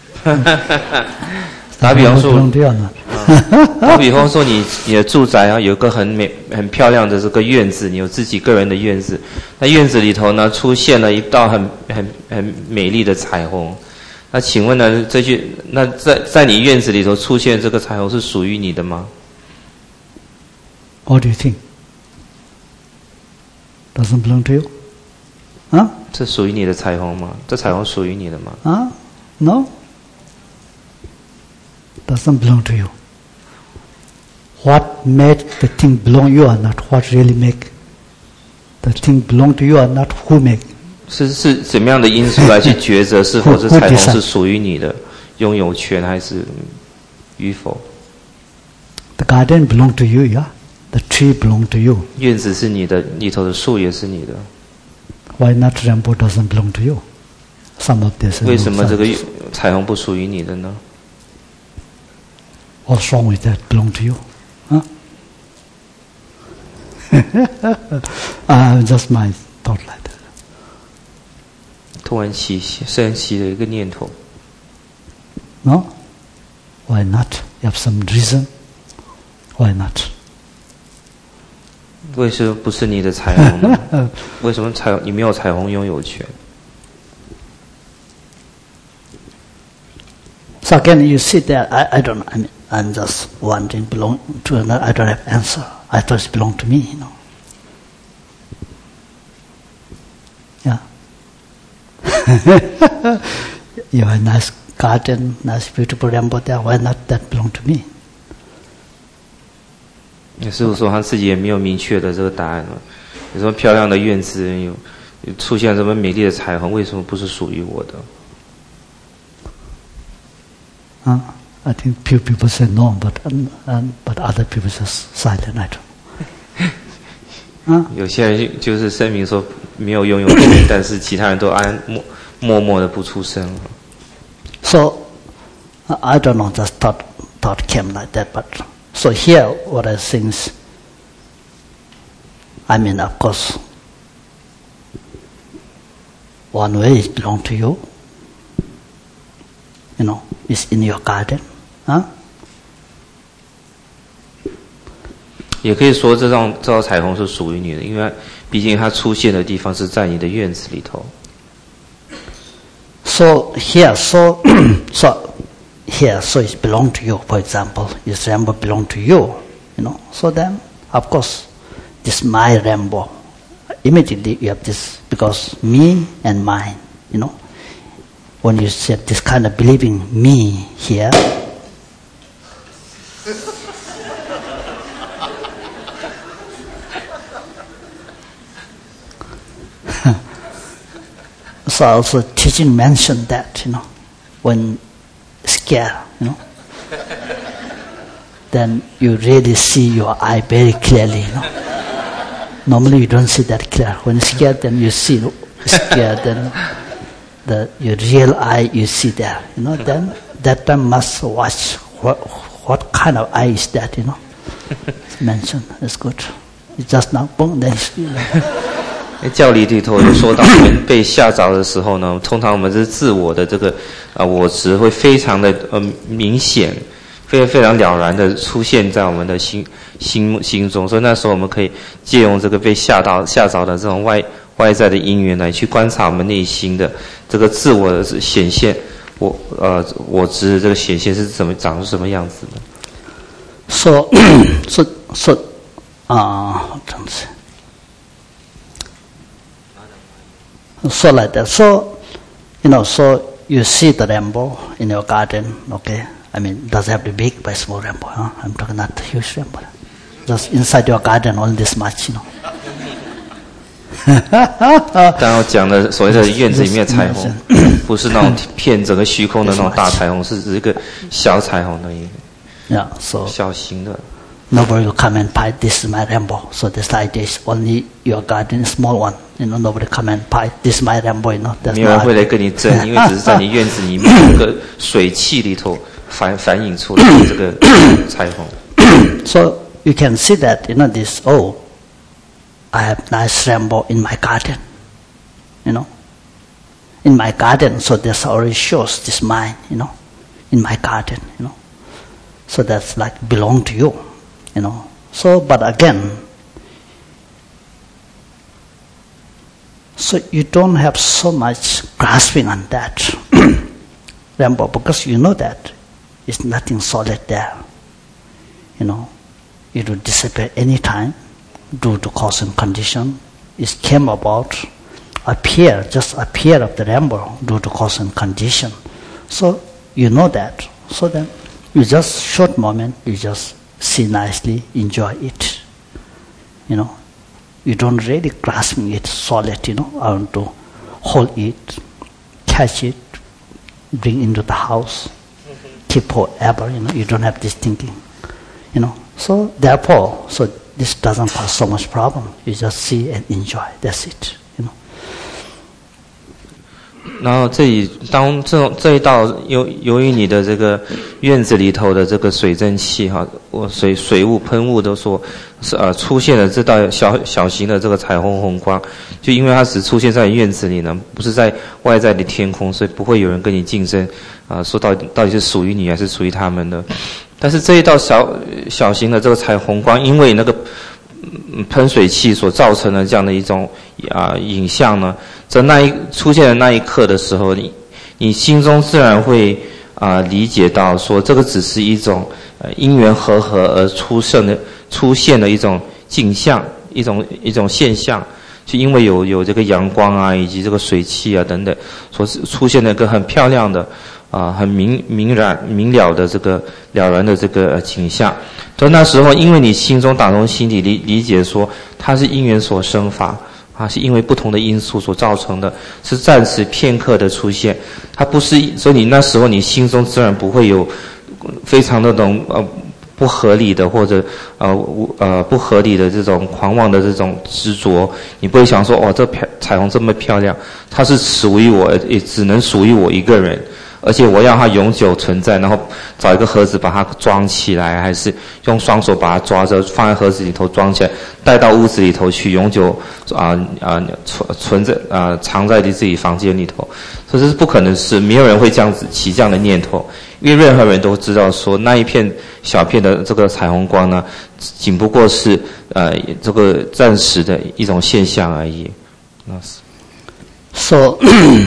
打比方说，打比方说你你的住宅啊有一个很美很漂亮的这个院子，你有自己个人的院子，那院子里头呢出现了一道很很很美丽的彩虹，那请问呢这句那在在你院子里头出现这个彩虹是属于你的吗？ What do you think? Doesn't belong to you? Huh? 这属于你的彩虹吗？这彩虹属于你的吗？ Huh? No? Doesn't belong to you. What made the thing belong you or not? What really make the thing belong to you or not? Who make? 是是怎么样的因素来去抉择是否这彩虹是属于你的拥有权还是与否？ The garden belong to you, yeah. The tree belong to you. 院子是你的，里头的树也是你的。 Why not rainbow doesn't belong to you? Some of this. 为什么这个彩虹不属于你的呢？ What's wrong with that? Belong to you? Huh? uh, just my thought like that. 突然起升起的一个念头。 No? Why not? You have some reason? Why not? 为什么不是你的彩虹呢？为什么彩你没有彩虹拥有权？ So again, you sit there. I, I don't know. I mean, I'm just wondering. Belong to another. I don't have answer. I thought it belonged to me. You know. Yeah. You have a nice garden, nice beautiful rainbow there. Why not that belong to me? 师父说他自己也没有明确的这个答案了。有什么漂亮的院子，有有出现什么美丽的彩虹，为什么不是属于我的？ Uh, I think few people say no, but um, um, but other people just silent. I don't know. 有些人就是声明说没有拥有权，但是其他人都安默默默的不出声。 So I don't know. Just thought thought came like that. But so here, what I think is, I mean, of course, one way it belongs to you. You know, it's in your garden, huh? 也可以说这张这道彩虹是属于你的，因为毕竟它出现的地方是在你的院子里头。 So here, so so here, so it belong to you. For example, this rainbow belong to you. You know, so then, of course, this my rainbow. Immediately you have this because me and mine. You know. When you said this kind of believing me here, so also teaching mentioned that, you know, when scared, you know, then you really see your eye very clearly, you know. Normally you don't see that clear. When scared, then you see scared, then the your real eye you see there, you know, then that time must watch what, what kind of eye is that, you know. Mention, it's good. It's just now, boom, then it's... 教理里头有说到，我们被吓着的时候呢，通常我们是自我的这个啊、呃、我执会非常的呃明显，非常非常了然的出现在我们的心心心中，所以那时候我们可以借用这个被吓到吓着的这种外外在的因缘来去观察我们内心的这个自我的显现，我呃我执的这个显现是怎么长成什么样子的。 So, so, so, uh, so like that. So, you know, so you see the rainbow in your garden, okay? I mean, it doesn't have to be big, but small rainbow, huh? I'm talking not huge rainbow. Just inside your garden, all this much, you know. 刚刚讲的所谓的院子里面的彩虹，不是那种片整个虚空的那种大彩虹，是指一个小彩虹的一个。 Yeah, so 小型的。 Nobody will come and buy this is my rainbow. So this idea is only your garden is small one. You know, nobody come and buy this is my rainbow. You know, that's 没有人会来跟你争，因为只是在你院子里面这个水汽里头反反映出来的这个彩虹。 So you can see that, you know, this. Oh, I have nice rainbow in my garden. You know, in my garden. So this already shows this mine. You know, in my garden. You know. So that's like belong to you, you know. So, but again, so you don't have so much grasping on that rainbow because you know that it's nothing solid there, you know. It will disappear anytime due to cause and condition. It came about, appear, just appear of the rainbow due to cause and condition. So you know that. So then. You just short moment, you just see nicely, enjoy it. You know, you don't really grasp it solid, you know, I want to hold it, catch it, bring into the house, mm-hmm. keep forever, you know, you don't have this thinking. You know, so therefore, so this doesn't cause so much problem. You just see and enjoy, that's it. 然后这里当这种这一道由由于你的这个院子里头的这个水蒸气哈，我水水雾喷雾都说是呃出现了这道小小型的这个彩虹红光，就因为它只出现在院子里呢，不是在外在的天空，所以不会有人跟你竞争啊、呃，说到底到底是属于你还是属于他们的。但是这一道小小型的这个彩虹光，因为那个喷水器所造成的这样的一种啊、呃、影像呢，在那一出现的那一刻的时候，你你心中自然会啊、呃、理解到说，这个只是一种呃因缘和合而出现的出现的一种镜像，一种一种现象，就因为有有这个阳光啊，以及这个水汽啊等等，所出现的一个很漂亮的啊、呃、很明明然明了的这个了然的这个景象。所以那时候，因为你心中打从心底理理解说，它是因缘所生法啊，是因为不同的因素所造成的，是暂时片刻的出现，它不是，所以你那时候你心中自然不会有非常那种呃不合理的或者呃呃不合理的这种狂妄的这种执着，你不会想说，哇，这彩虹这么漂亮，它是属于我，也只能属于我一个人。而且我要它永久存在，然后找一个盒子把它装起来，还是用双手把它抓着放在盒子里头装起来，带到屋子里头去永久啊啊存存在啊藏在你自己房间里头，所以这是不可能事，没有人会这样子起这样的念头，因为任何人都知道说那一片小片的这个彩虹光呢，仅不过是呃这个暂时的一种现象而已。 So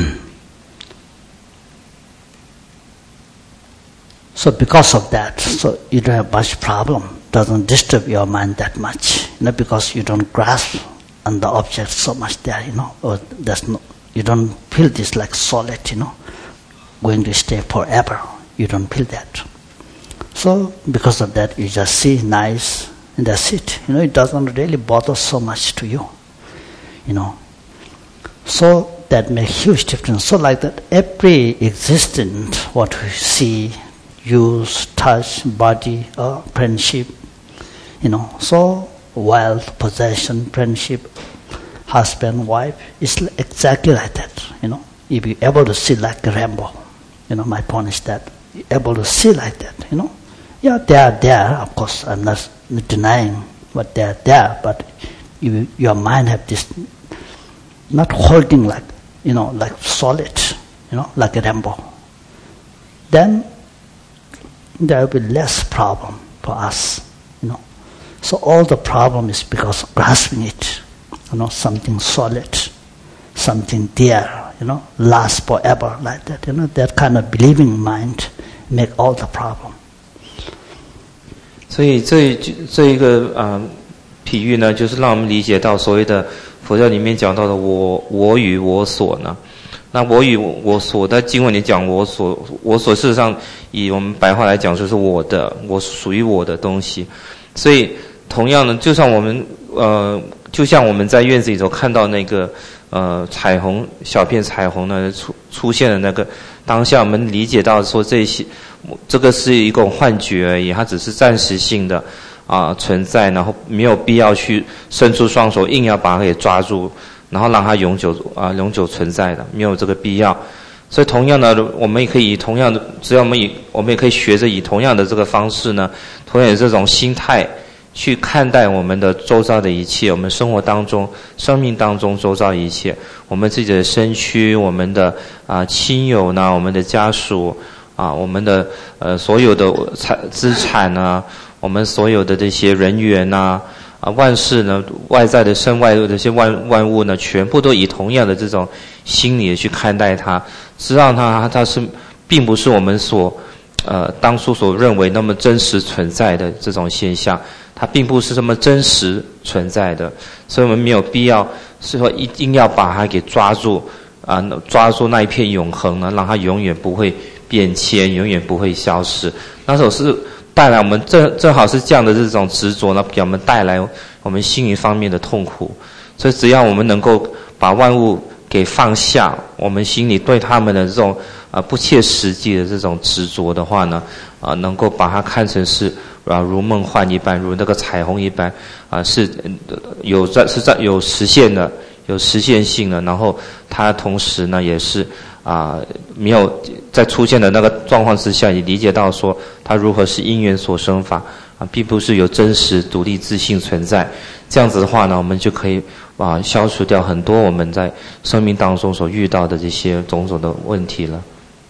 So because of that, so you don't have much problem, doesn't disturb your mind that much, you know, because you don't grasp on the object so much there, you know, or there's no, you don't feel this like solid, you know, going to stay forever. You don't feel that. So because of that, you just see nice, and that's it. You know, it doesn't really bother so much to you, you know. So that makes huge difference. So like that, every existence, what we see, use, touch, body, uh, friendship, you know. So wealth, possession, friendship, husband, wife, it's exactly like that, you know. If you're able to see like a rainbow, you know, my point is that able to see like that, you know. Yeah, they are there, of course, I'm not denying what they are there, but you, your mind have this, not holding like, you know, like solid, you know, like a rainbow. Then there will be less problem for us, you know. So all the problem is because of grasping it, you know, something solid, something there, you know, last forever like that, you know, that kind of believing mind make all the problem. 所以这这一个啊、呃、比喻呢，就是让我们理解到所谓的佛教里面讲到的我我与我所呢。那我与我所在经文里讲我所我所事实上以我们白话来讲就是我的我属于我的东西。所以同样的，就像我们呃就像我们在院子里头看到那个呃彩虹小片彩虹呢出出现的那个当下，我们理解到说这些这个是一种幻觉而已，它只是暂时性的啊、呃、存在，然后没有必要去伸出双手硬要把它给抓住，然后让它永久啊、呃、永久存在的，没有这个必要。所以同样的，我们也可以以同样的，只要我们以我们也可以学着以同样的这个方式呢，同样的这种心态去看待我们的周遭的一切，我们生活当中、生命当中周遭的一切，我们自己的身躯、我们的啊、呃、亲友呢、我们的家属啊、我们的呃所有的财资产呢、我们所有的这些人员呐、啊、万事呢、外在的身外的这些万万物呢，全部都以同样的这种心理去看待它，知道它它是并不是我们所呃当初所认为那么真实存在的这种现象。它并不是这么真实存在的，所以我们没有必要是说一定要把它给抓住啊、呃，抓住那一片永恒呢，让它永远不会变迁，永远不会消失。那种是带来我们正正好是这样的这种执着呢，给我们带来我们心灵方面的痛苦。所以只要我们能够把万物给放下，我们心里对他们的这种啊、呃、不切实际的这种执着的话呢，啊、呃、能够把它看成是。啊，如梦幻一般，如那个彩虹一般，啊，是有在是在有实现的，有实现性的。然后它同时呢，也是啊，没有在出现的那个状况之下，也理解到说它如何是因缘所生法啊，并不是有真实独立自性存在。这样子的话呢，我们就可以啊消除掉很多我们在生命当中所遇到的这些种种的问题了。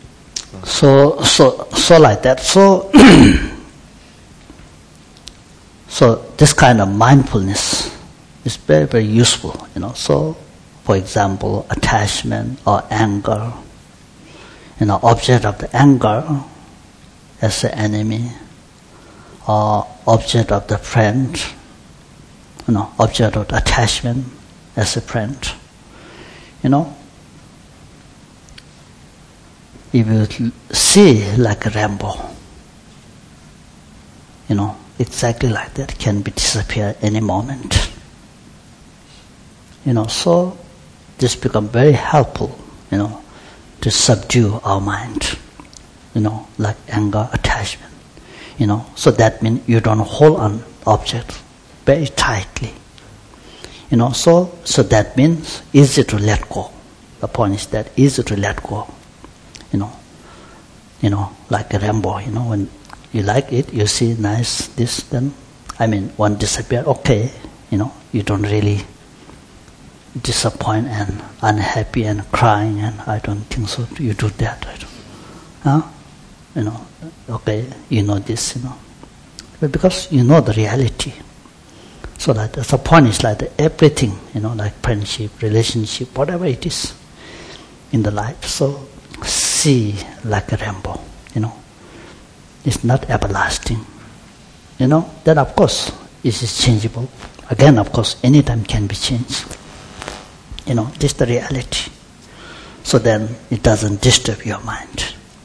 So so so like that. So. So this kind of mindfulness is very, very useful, you know. So, for example, attachment or anger, you know, object of the anger as the enemy, or object of the friend, you know, object of the attachment as a friend, you know. If you see like a rainbow, you know, exactly like that, can be disappear any moment. You know, so this become very helpful, you know, to subdue our mind, you know, like anger, attachment, you know. So that means you don't hold on object very tightly, you know. So so that means easy to let go. The point is that easy to let go, you know. You know, like a rainbow, you know, when you like it, you see nice this, then, I mean, one disappear, okay, you know, you don't really disappoint and unhappy and crying, and I don't think so, you do that, I don't, huh? You know, okay, you know this, you know, but because you know the reality. So that the point is like the everything, you know, like friendship, relationship, whatever it is in the life, so see like a rainbow, you know. It's not everlasting, you know. Then of course it is changeable. Again, of course, anytime can be changed. You know, this is the reality. So then it doesn't disturb your mind.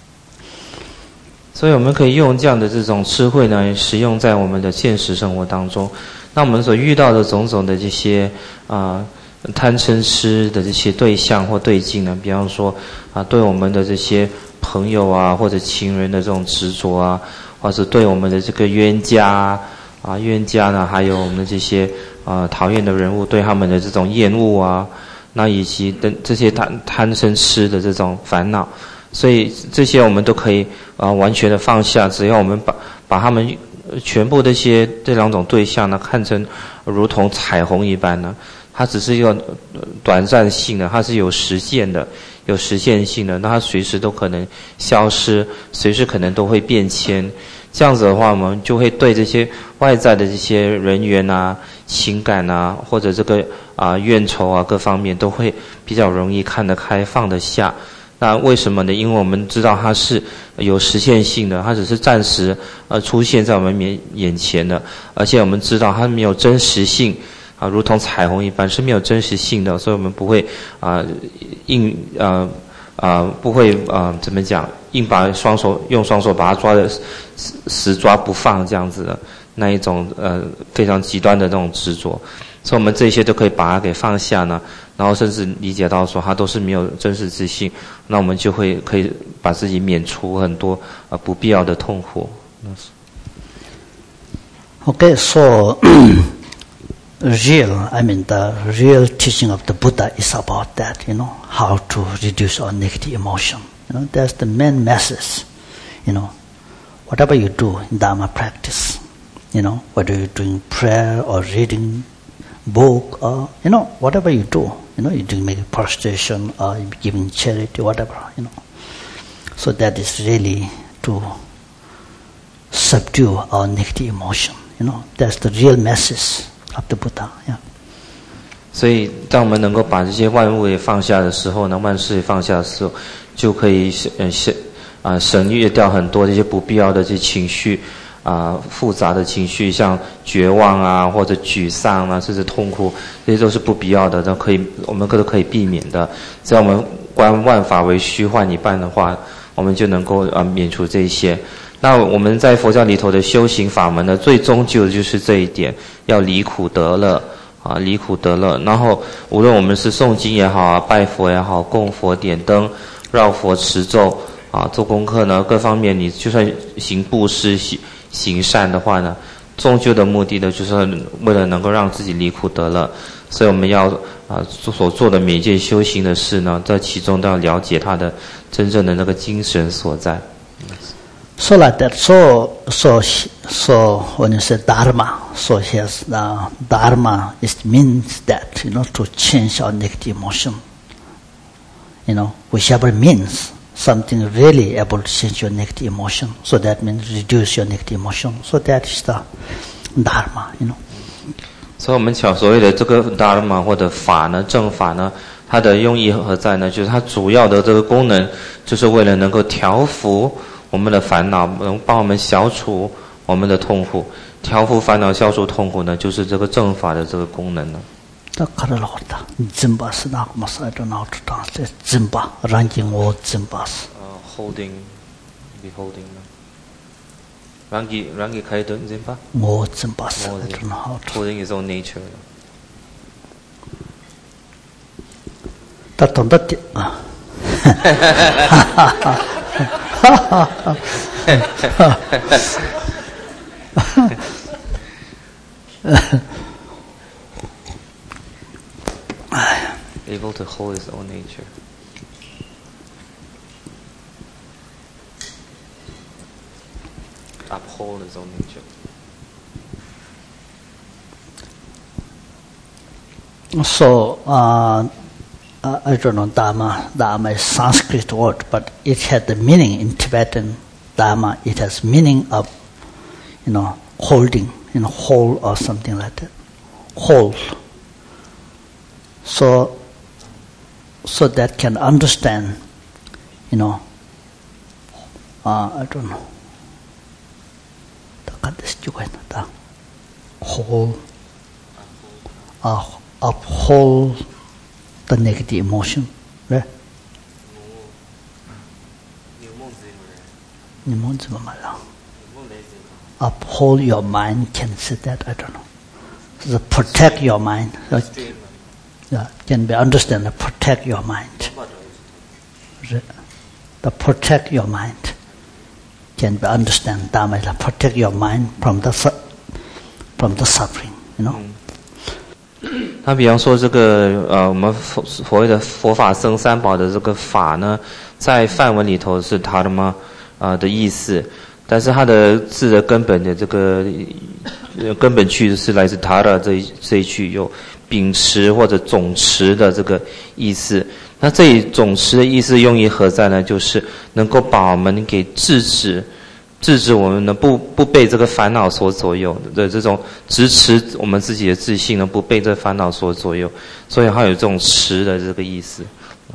所以我们可以用这样的这种智慧呢，使用在我们的现实生活当中。那我们所遇到的种种的这些啊、呃、贪嗔痴的这些对象或对境呢，比方说啊、呃、对我们的这些朋友啊，或者情人的这种执着啊，或者对我们的这个冤家啊，啊冤家呢，还有我们的这些呃讨厌的人物，对他们的这种厌恶啊，那以及的这些贪贪嗔痴的这种烦恼， 所以这些我们都可以啊、呃、完全的放下，只要我们把把他们全部这些这两种对象呢看成如同彩虹一般呢，它只是一个短暂性的，它是有实现的，有实现性的，那它随时都可能消失，随时可能都会变迁。这样子的话，我们就会对这些外在的这些人员啊、情感啊，或者这个啊、呃、怨仇啊各方面，都会比较容易看得开、放得下。那为什么呢？因为我们知道它是有实现性的，它只是暂时呃出现在我们面眼前的，而且我们知道它没有真实性啊，如同彩虹一般是没有真实性的，所以我们不会啊、呃、硬呃啊、呃、不会啊、呃、怎么讲，硬把双手用双手把它抓的死死抓不放这样子的那一种呃非常极端的那种执着。所以我们这些都可以把它给放下呢，然后甚至理解到说它都是没有真实之性，那我们就会可以把自己免除很多呃不必要的痛苦。 Okay, so real, I mean the real teaching of the Buddha is about that, you know, how to reduce our negative emotion. You know, that's the main message. You know, whatever you do in Dharma practice, you know, whether you're doing prayer or reading book or, you know, whatever you do, you know, you're doing maybe prostration or you're giving charity, whatever, you know. So that is really to subdue our negative emotion, you know. That's the real message of the Buddha, yeah. 所以当我们能够把这些万物也放下的时候呢，万事也放下的时候，就可以呃省啊省略掉很多这些不必要的这些情绪啊、呃、复杂的情绪，像绝望啊或者沮丧啊，甚至痛苦，这些都是不必要的，都可以我们都可以避免的。只要我们观万法为虚幻一般的话，我们就能够啊、呃、免除这些。那我们在佛教里头的修行法门呢，最终究的就是这一点，要离苦得乐啊，离苦得乐。然后无论我们是诵经也好啊，拜佛也好，供佛点灯、绕佛持咒啊，做功课呢，各方面你就算行布施、行行善的话呢，终究的目的呢，就是为了能够让自己离苦得乐。所以我们要啊所做的每一件修行的事呢，在其中都要了解它的真正的那个精神所在。 So like that, so so so when you say dharma, so here's the dharma, it means that, you know, to change our negative emotion. You know, whichever means something really able to change your negative emotion. So that means reduce your negative emotion. So that is the dharma, you know. 所以我们讲所谓的这个 dharma 或者法呢，正法呢，它的用意何在呢？就是它主要的这个功能，就是为了能够调伏我们的烦恼，能帮我们消除我们的痛苦。调伏烦恼、消除痛苦呢，就是这个正法的这个功能呢。 だからロータ、全部すなくまされたなおとたんせ、全部ランキングを全部す。 holding, beholding 呢？ランギランギ可以等全部？ 我全部す。 holding is own nature。 だとだってあ。 Able to hold his own nature. Uphold his own nature. So, uh, uh, I don't know, Dharma, Dharma is Sanskrit word, but it had the meaning in Tibetan Dharma, it has meaning of, you know, holding, you know, hold or something like that. Hold. So, so that can understand, you know, uh, I don't know, hold, uh, uphold the negative emotion, right? Uphold your mind, can say that, I don't know. So protect your mind. So, yeah, can be understand, protect your mind. The protect your mind can be understand Dharma, protect your mind from the from the suffering, you know. 那比方说这个呃，我们佛所谓的佛法僧三宝的这个法呢，在梵文里头是dharma啊的意思，但是它的字的根本的这个根本句是来自 dhara 这一这一句，有秉持或者总持的这个意思。那这一总持的意思用意何在呢？就是能够把我们给制止，制止我们呢不不被这个烦恼所左右的这种支持我们自己的自信呢不被这烦恼所左右，所以它有这种持的这个意思。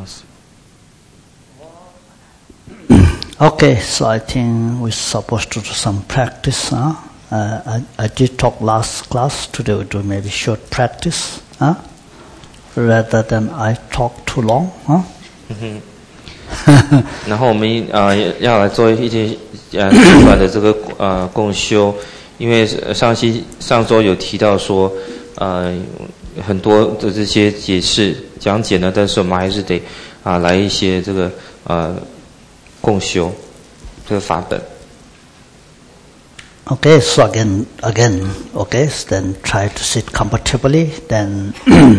Okay, so I think we're supposed to do some practice. Huh? Uh, I, I did talk last class. Today we'll do maybe short practice, huh? Rather than I talk too long. Huh? 然后我们呃要来做一些呃简短的这个呃共修，因为上期上周有提到说呃很多的这些解释讲解呢，但是我们还是得啊、呃、来一些这个呃。共修这个法本。 Okay, so again, again, okay, so then try to sit comfortably, then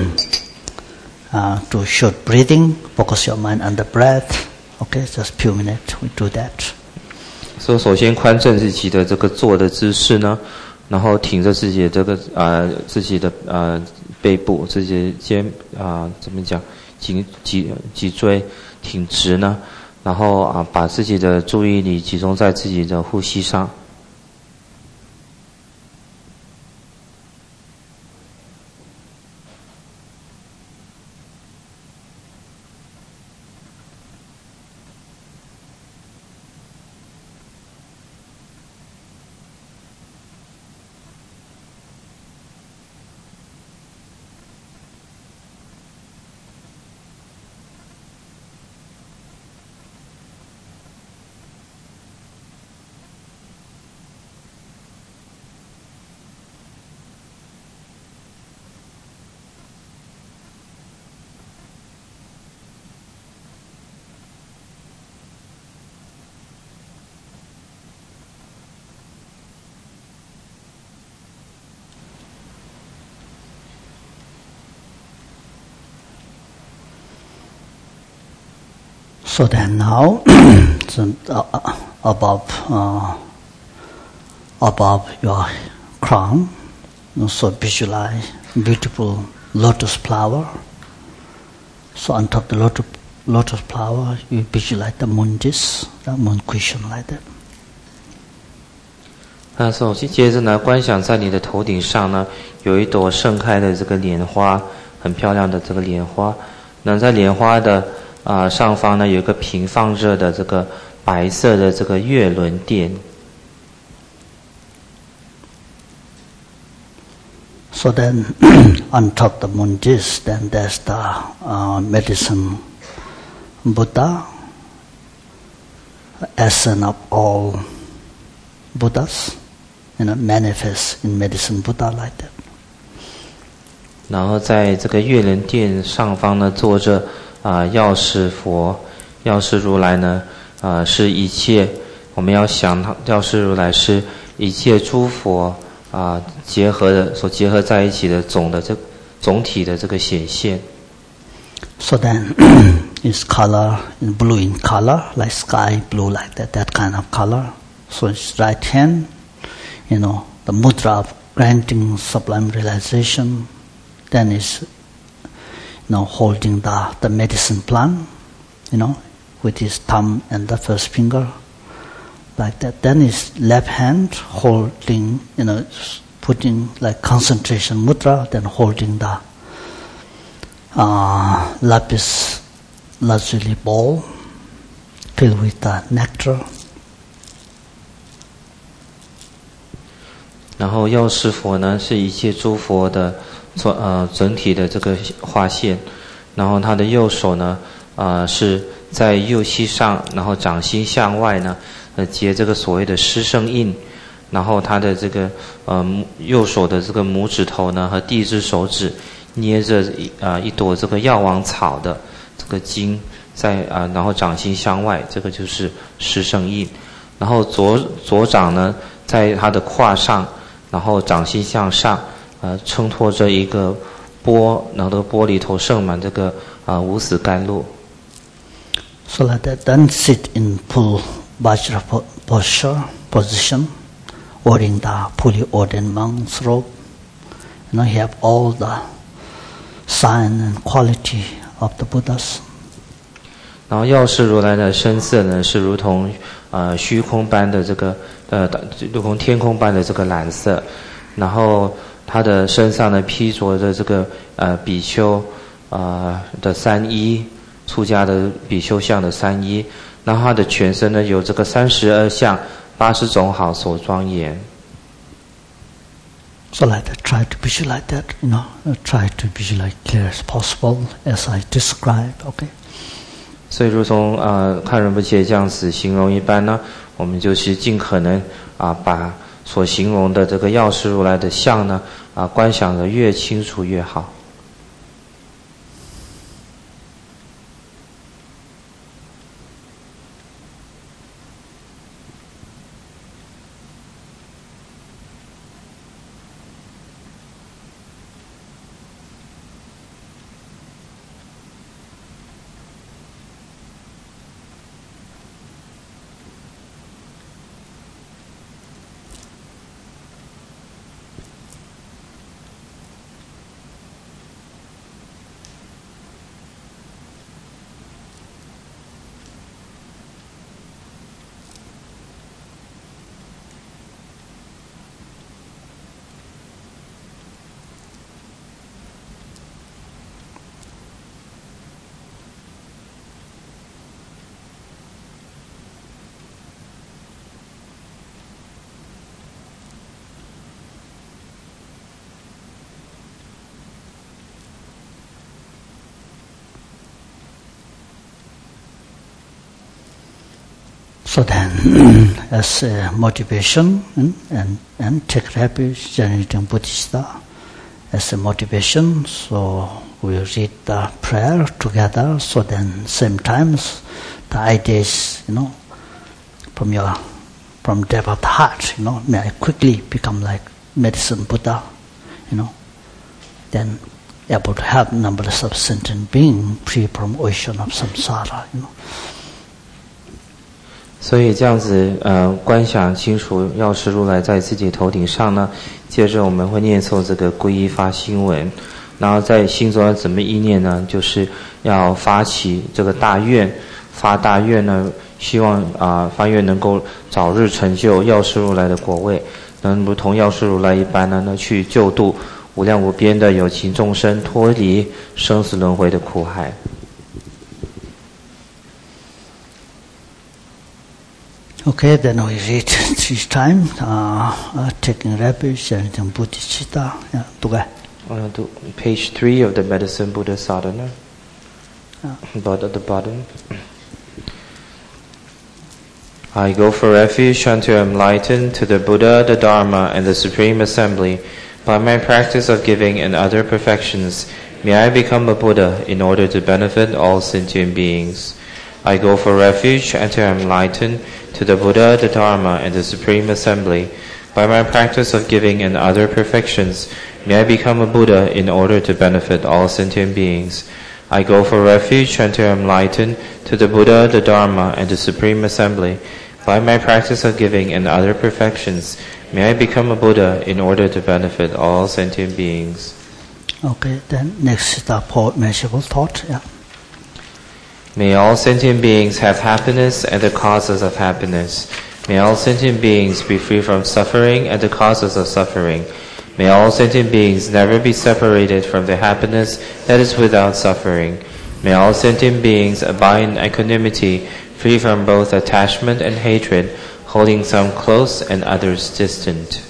uh, do short breathing, focus your mind on the breath, okay, just few minutes, we do that. 所以首先宽正自己的这个坐的姿势呢，然后挺着自己的这个啊、呃、自己的呃背部，自己的肩啊、呃、怎么讲，颈脊脊椎挺直呢。然后啊，把自己的注意力集中在自己的呼吸上。 So then now, so, uh, above uh, above your crown, so visualize beautiful lotus flower. So on top of the lotus, lotus flower, you visualize the moon disk, the moon cushion like that. 那首先接着呢，观想在你的头顶上呢，有一朵盛开的这个莲花，很漂亮的这个莲花。那在莲花的啊、呃，上方呢有一个平放着的这个白色的这个月轮垫。 So then, on top the moon disk, then there's the uh, medicine Buddha, essence of all Buddhas, you know, manifest in medicine Buddha like that. 然后在这个月轮垫上方呢，坐着。啊、呃，药师佛，药师如来呢，啊、呃，是一切我们要想，药师如来是一切诸佛啊、呃、结合的，所结合在一起的总的这总体的这个显现。 So then, it's color in blue in color, like sky blue, like that, that kind of color. So it's right hand, you know, the mudra of granting sublime realization. Then it's You know, holding the, the medicine plant, you know, with his thumb and the first finger, like that. Then his left hand holding, you know, putting like concentration mudra, then holding the uh, lapis lazuli bowl filled with the nectar. 然后药师佛呢，是一切诸佛的。呃，整体的这个画线，然后他的右手呢，呃，是在右膝上，然后掌心向外呢，呃，结这个所谓的师圣印，然后他的这个呃右手的这个拇指头呢和第一只手指捏着一啊、呃、一朵这个药王草的这个茎，在啊、呃，然后掌心向外，这个就是师圣印，然后左左掌呢在他的胯上，然后掌心向上。呃，撑托着一个钵，然后这个钵里头盛满这个啊无死甘露。 So like that, then sit in full Vajra posture position, wearing the fully ordained monk's robe. You know, you have all the sign and quality of the Buddhas. 然后药师如来的身色呢，是如同呃虚空般的这个呃如同天空般的这个蓝色，然后他的身上呢披着的这个呃比丘呃的三衣。出家的比丘像的三衣，然后他的全身呢有这个三十二相、八十种好所庄严。 So like that, try to visualize that, you know, try to visualize clear as possible as I describe, okay? 所以如同呃看仁波切这样子形容一般呢，我们就是尽可能啊把所形容的这个药师如来的相呢啊观想得越清楚越好。So then, as a motivation, and, and, and take refuge, generating Buddhista as a motivation, so we read the prayer together, so then same times, the idea is, you know, from your, from depth of the heart, you know, may I quickly become like medicine Buddha, you know, then able to help numberless of sentient beings free from ocean of samsara, you know. 所以这样子，呃，观想清楚药师如来在自己头顶上呢。接着我们会念诵这个皈依发心文，然后在心中要怎么意念呢？就是要发起这个大愿，发大愿呢，希望啊、呃、发愿能够早日成就药师如来的果位，能如同药师如来一般呢，呢去救度无量无边的有情众生，脱离生死轮回的苦海。 Okay, then we read three times, uh, uh, taking refuge and then Buddhicitta. Yeah, okay. Uh, to page three of the Medicine Buddha Sadhana, yeah. But at the bottom. I go for refuge unto enlighten to the Buddha, the Dharma, and the Supreme Assembly. By my practice of giving and other perfections, may I become a Buddha in order to benefit all sentient beings. I go for refuge and to enlighten to the Buddha, the Dharma, and the Supreme Assembly. By my practice of giving and other perfections, may I become a Buddha in order to benefit all sentient beings. I go for refuge and to enlighten to the Buddha, the Dharma, and the Supreme Assembly. By my practice of giving and other perfections, may I become a Buddha in order to benefit all sentient beings. Okay, then next is the four measurable thought. Yeah. May all sentient beings have happiness and the causes of happiness. May all sentient beings be free from suffering and the causes of suffering. May all sentient beings never be separated from the happiness that is without suffering. May all sentient beings abide in equanimity, free from both attachment and hatred, holding some close and others distant.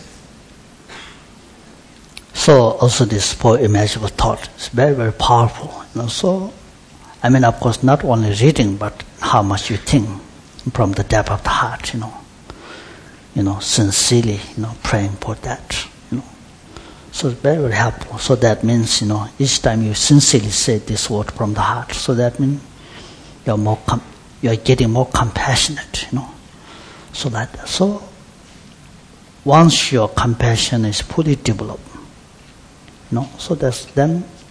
So also this four imaginable thought is very, very powerful. You know, so I mean, of course, not only reading, but how much you think from the depth of the heart, you know. You know, sincerely, you know, praying for that, you know. So it's very, very helpful. So that means, you know, each time you sincerely say this word from the heart, so that means you're more, com- you're getting more compassionate, you know. So that, so once your compassion is fully developed, you know, so that's then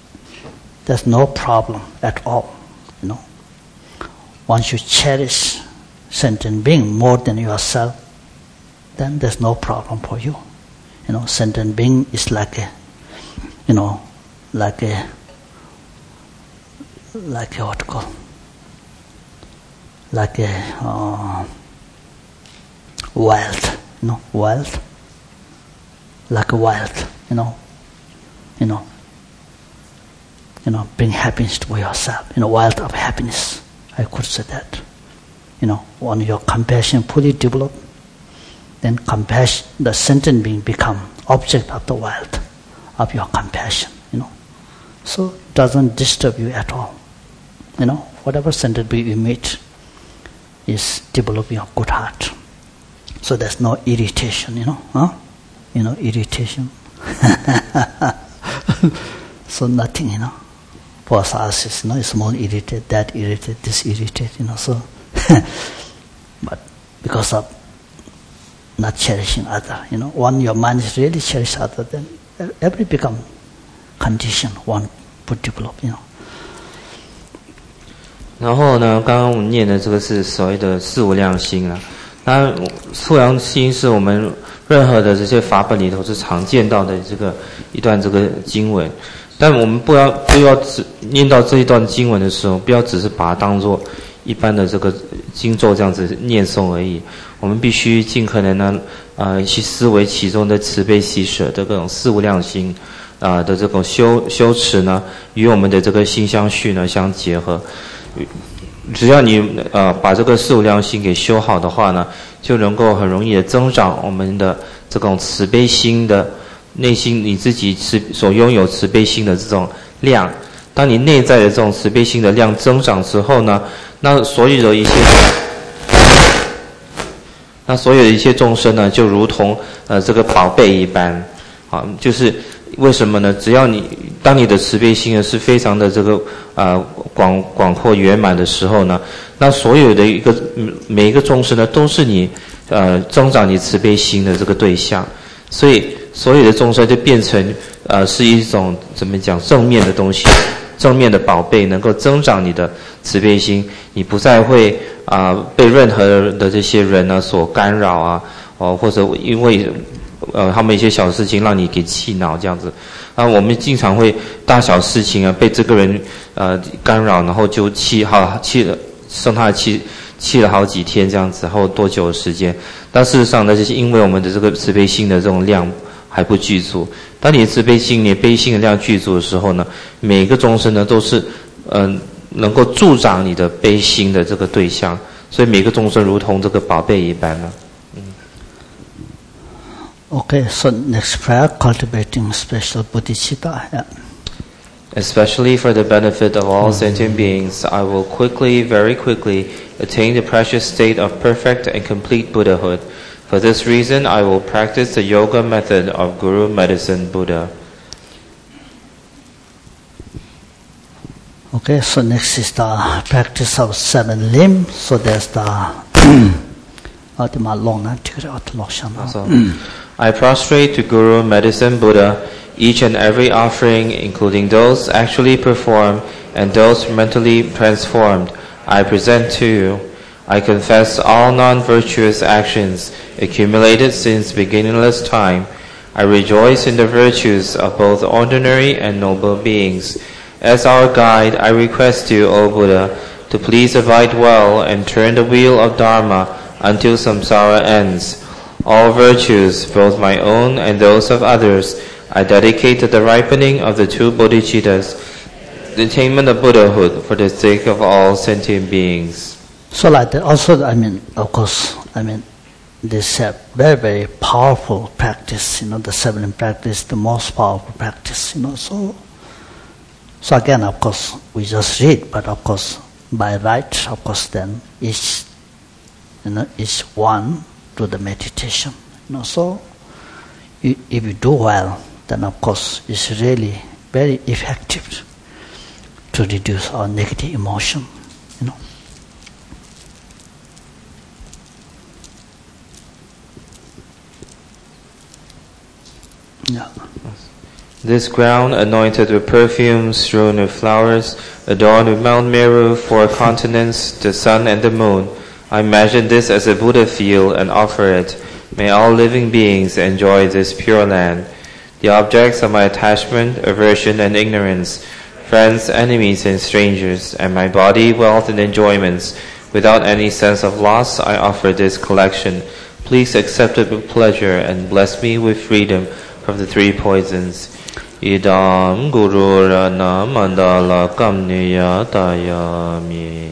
there's no problem at all, you know. Once you cherish sentient being more than yourself, then there's no problem for you. You know, sentient being is like a, you know, like a, like a what call, like a uh, wealth, you know, wealth, like a wealth, you know, you know, you know, bring happiness to yourself, you know, wealth of happiness. I could say that. You know, when your compassion fully developed, then compassion, the sentient being become object of the wealth of your compassion, you know. So it doesn't disturb you at all. You know, whatever sentient being you meet is developing a good heart. So there's no irritation, you know, huh? You know, irritation. So nothing, you know. For us, it's, you know, it's more irritated, that irritated, this irritated, you know, so. But because of not cherishing other, you know, when your mind is really cherish other, then every become condition one would develop, you know. 然后呢，刚刚我们念的这个是所谓的四无量心啊。那四无量心是我们任何的这些法本里头是常见到的这个一段这个经文。但我们不要不要只念到这一段经文的时候，不要只是把它当作一般的这个经咒这样子念诵而已。我们必须尽可能呢，呃，去思维其中的慈悲喜舍的各种四无量心啊、呃、的这种修修持呢，与我们的这个心相续呢相结合。只要你呃把这个四无量心给修好的话呢，就能够很容易的增长我们的这种慈悲心的。内心你自己慈所拥有慈悲心的这种量，当你内在的这种慈悲心的量增长之后呢，那所有的一些，那所有的一些众生呢，就如同呃这个宝贝一般，啊，就是为什么呢？只要你当你的慈悲心呢是非常的这个呃广广阔圆满的时候呢，那所有的一个每一个众生呢，都是你呃增长你慈悲心的这个对象，所以。所有的众生就变成呃是一种怎么讲正面的东西，正面的宝贝，能够增长你的慈悲心，你不再会啊、呃、被任何的这些人呢所干扰啊，哦或者因为呃他们一些小事情让你给气恼这样子啊，我们经常会大小事情啊被这个人呃干扰，然后就气好气了，生他的气。气了好几天这样子，后多久的时间？但事实上呢，就是因为我们的这个慈悲心的这种量还不具足。当你的慈悲心、你的悲心的量具足的时候呢，每个众生呢都是嗯、呃、能够助长你的悲心的这个对象，所以每个众生如同这个宝贝一般呢。嗯。 Okay, so next prayer, cultivating special bodhicitta. Yeah. Especially for the benefit of all sentient beings, I will quickly, very quickly, attain the precious state of perfect and complete Buddhahood. For this reason, I will practice the yoga method of Guru Medicine Buddha. Okay, so next is the practice of seven limbs. So there's the I prostrate to Guru Medicine Buddha each and every offering, including those actually performed and those mentally transformed, I present to you. I confess all non-virtuous actions accumulated since beginningless time. I rejoice in the virtues of both ordinary and noble beings. As our guide, I request you, O Buddha, to please abide well and turn the wheel of Dharma until samsara ends. All virtues, both my own and those of others, I dedicate to the ripening of the two bodhicittas, the attainment of Buddhahood for the sake of all sentient beings. So like that, also, I mean, of course, I mean, this uh, very, very powerful practice, you know, the seven practice, the most powerful practice, you know, so, so again, of course, we just read, but of course, by right, of course, then each, you know, each one do the meditation, you know, so if you do well, then of course it's really very effective to reduce our negative emotion, you know. Yeah. This ground, anointed with perfumes, strewn with flowers, adorned with Mount Meru, four continents, the sun and the moon. I imagine this as a Buddha field and offer it. May all living beings enjoy this pure land. The objects of my attachment, aversion and ignorance, friends, enemies and strangers, and my body, wealth and enjoyments, without any sense of loss, I offer this collection. Please accept it with pleasure and bless me with freedom from the three poisons. Idam Guru Rana Mandala Kamniya Dayami。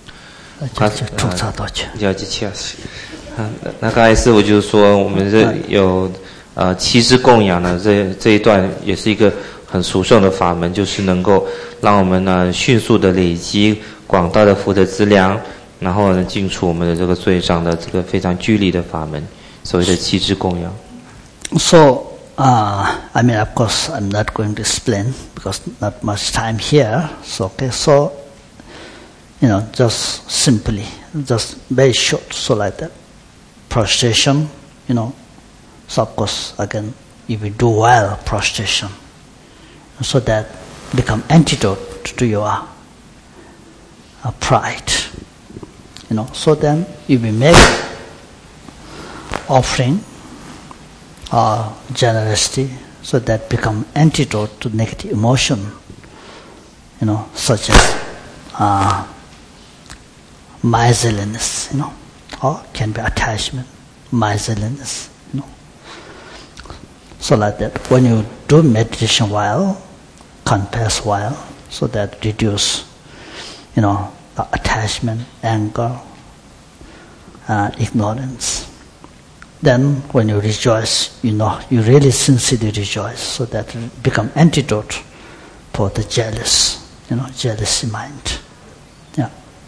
要去切西。那刚才师父就是说，我们这有呃七支供养呢，这这一段也是一个很殊胜的法门，就是能够让我们呢迅速的累积广大的福德资粮，然后呢净除我们的这个罪障的这个非常具力的法门，所谓的七支供养。 So. Uh, I mean, of course, I'm not going to explain because not much time here. So, okay, so, you know, just simply, just very short, so like that. Prostration, you know, so of course, again, if you do well, prostration, so that become antidote to your uh, pride, you know. So then, if we make offering, or generosity, so that become antidote to negative emotion, you know, such as uh, miserliness, you know, or can be attachment, miserliness, you know. So like that, when you do meditation while, confess while, so that reduce, you know, the attachment, anger, uh, ignorance. Then when you rejoice, you know, you really sincerely rejoice, so that it become antidote for the jealous, you know, jealousy mind. Yeah.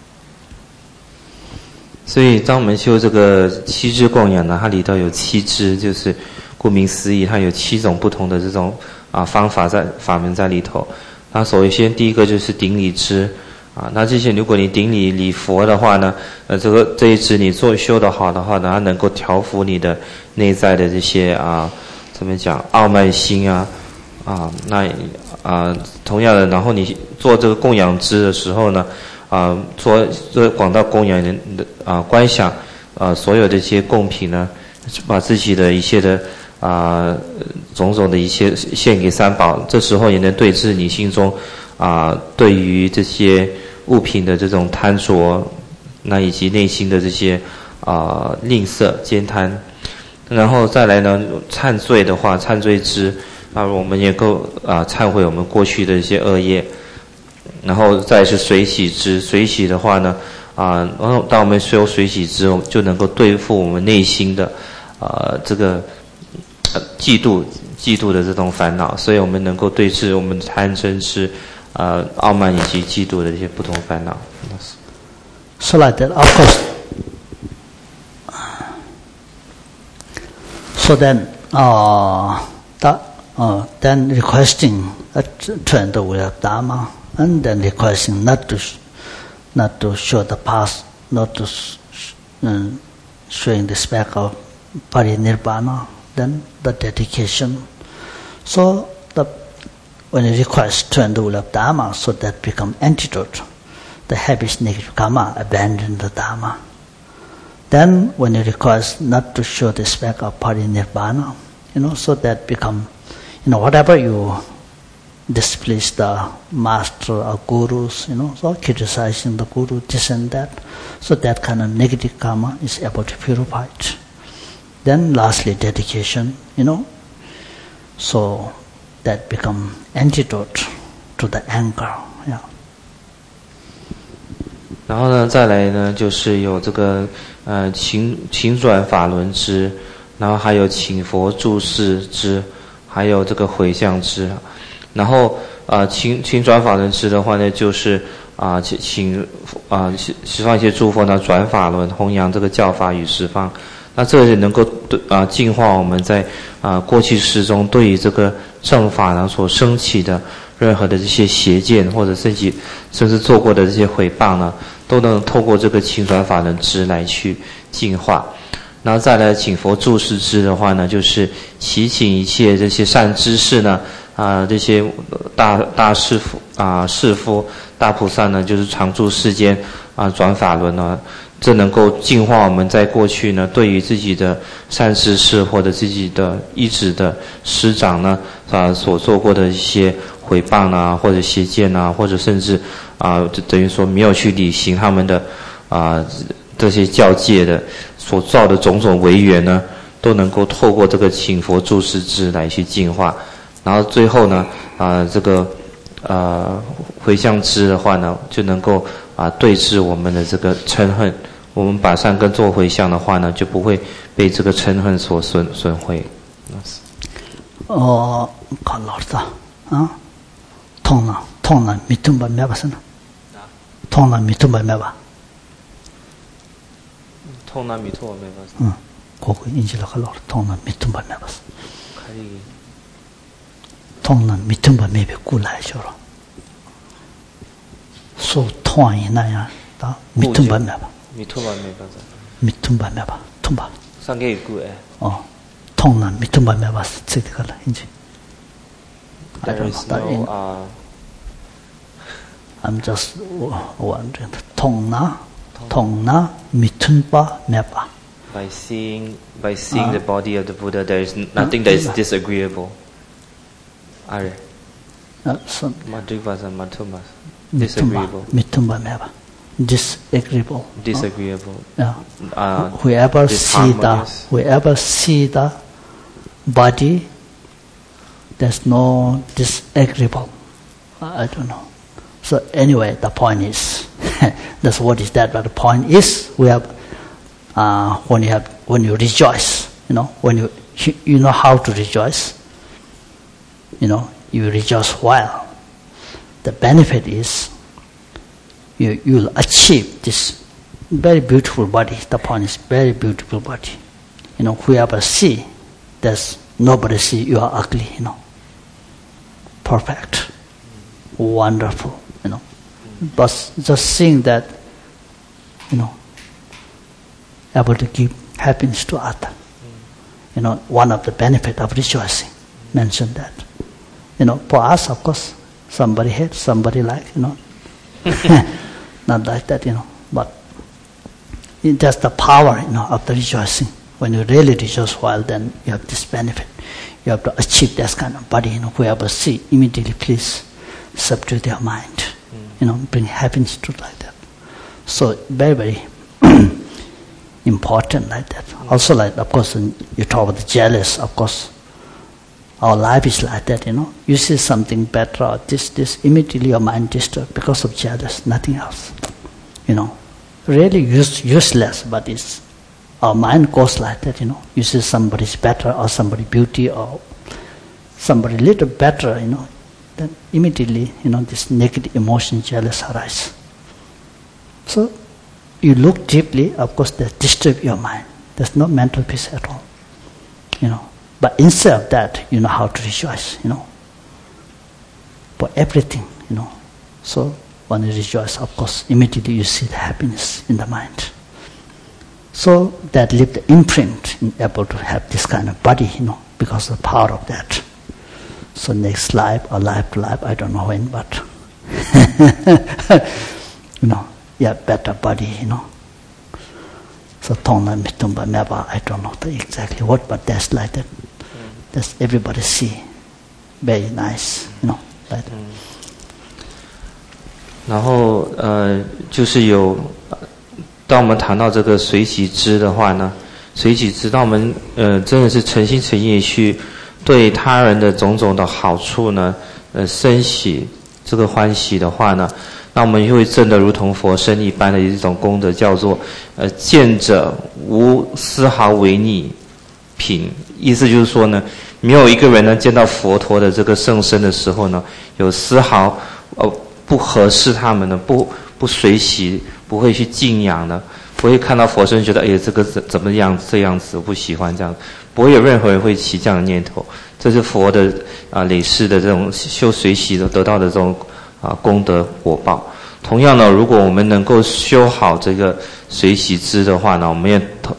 所以当我们修这个七支供养呢，它里头有七支，就是顾名思义，它有七种不同的这种啊方法在法门在里头。那首先第一个就是顶礼支。啊，那这些如果你顶礼礼佛的话呢，呃，这个这一支你做修得好的话呢，它能够调伏你的内在的这些啊，怎么讲傲慢心啊，啊，那啊，同样的，然后你做这个供养支的时候呢，啊，做做广大供养人的啊观想啊，所有的这些供品呢，把自己的一切的啊种种的一切献给三宝，这时候也能对治你心中啊对于这些物品的这种贪着，那以及内心的这些啊吝啬兼贪，然后再来呢忏罪的话，忏罪之啊，我们也够啊忏悔我们过去的一些恶业，然后再是水洗之，水洗的话呢啊，然后当我们修水洗之，我们就能够对付我们内心的啊这个呃嫉妒嫉妒的这种烦恼，所以我们能够对治我们贪嗔痴。呃，傲慢以及嫉妒的这些不同烦恼。 So like that, of course. So then, uh, that, uh, then requesting uh, to enter the way of Dharma, and then requesting not to, not to show the past, not to uh, showing the spec of parinirvana. Then the dedication. So the when you request to enter the way of Dharma, so that become antidote, the habits negative karma, abandon the Dharma. Then when you request not to show the spec of parinirvana, you know, so that become, you know, whatever you displease the master or gurus, you know, so criticizing the guru, this and that, so that kind of negative karma is able to purify it. Then lastly, dedication, you know, so that become antidote to the anger, yeah. 然后呢，再来呢，就是有这个呃勤勤转法轮之，然后还有请佛注释之，还有这个回向之。然后啊，勤勤转法轮之的话呢，就是啊请请啊十方一切诸佛呢转法轮，弘扬这个教法与十方。那这个能够啊净化我们在啊过去世中对于这个正法呢所升起的任何的这些邪见，或者甚至甚至做过的这些毁谤呢，都能透过这个勤转法轮之来去净化。然后再来请佛注释之的话呢，就是祈请一切这些善知识呢啊这些大大士夫啊士夫大菩萨呢，就是常住世间啊转法轮呢，这能够净化我们在过去呢对于自己的善知识或者自己的依止的师长呢啊所做过的一些毁谤啊，或者邪见啊，或者甚至啊等于说没有去履行他们的啊这些教戒的所造的种种违缘呢，都能够透过这个请佛住世支来去净化。然后最后呢啊这个呃回向支的话呢，就能够啊对治我们的这个嗔恨。我们把善根做回向的话呢，就不会被这个嗔恨所损损毁。 哦，看老师啊，痛了痛了，没痛吧？没吧？是呢？痛了没痛吧？没吧？ 痛了没痛吧？没吧？ 嗯，过去印象了，老师痛了没痛吧？没吧？ 可以。 痛了没痛吧？没被过来就了，说痛一那样，啊，没痛吧？没吧？ 没痛吧？没吧？ 没痛吧？没吧？痛吧？ 上个过哎。 哦，痛了没痛吧？没吧？这个了，印象。 There is no uh. I'm just wondering. 痛了，痛了，没痛吧？没吧？ By seeing, by seeing uh, the body of the Buddha, there is nothing that is disagreeable. Are. Uh, some. Madhivasa, Madhumas. Disagreeable. Mitumba, mitumba, disagreeable. Disagreeable. Yeah. Uh, whoever see the, whoever see the body, there's no disagreeable. I don't know. So anyway, the point is, that's what is that. But the point is, we have uh, when you have when you rejoice, you know, when you you know how to rejoice. You know, you rejoice while. The benefit is you you'll achieve this very beautiful body. The point is very beautiful body. You know, whoever see, there's nobody see you are ugly. You know, perfect, wonderful. You know, but just seeing that, you know, able to give happiness to others. You know, one of the benefit of rejoicing. Mention that. You know, for us, of course, somebody hates, somebody like, you know. Not like that, you know. But that's the power, you know, of the rejoicing. When you really rejoice while, then you have this benefit. You have to achieve that kind of body, you know. Whoever see, immediately please subdue their mind. Mm. You know, bring happiness to like that. So very, very important like that. Mm. Also like, of course, you talk about the jealous, of course. Our life is like that, you know. You see something better or this, this, immediately your mind disturbed because of jealous, nothing else. You know, really use, useless, but it's, our mind goes like that, you know. You see somebody's better or somebody beauty or somebody little better, you know, then immediately, you know, this negative emotion, jealous arise. So, you look deeply, of course, that disturb your mind. There's no mental peace at all, you know. But instead of that, you know how to rejoice, you know, for everything, you know. So when you rejoice, of course, immediately you see the happiness in the mind. So that leave the imprint in able to have this kind of body, you know, because of the power of that. So next life or life to life, I don't know when, but you know, yeah, better body, you know. So Tongna Mitumba Meba, I don't know exactly what, but that's like that. That's everybody see. Very nice, you know, like that. 然后呃，就是有，当我们谈到这个随喜知的话呢，随喜知，当我们呃真的是诚心诚意去对他人的种种的好处呢，呃生喜这个欢喜的话呢，那我们就会证得如同佛身一般的一种功德，叫做呃见者无丝毫违逆品。意思就是说呢，没有一个人呢见到佛陀的这个圣身的时候呢，有丝毫呃不合适他们的，不不随喜，不会去敬仰的，不会看到佛身觉得哎呀这个怎怎么样这样子，我不喜欢这样，不会有任何人会起这样的念头。这是佛的啊累世的这种修随喜的得到的这种啊功德果报。同样呢，如果我们能够修好这个随喜知的话呢，我们也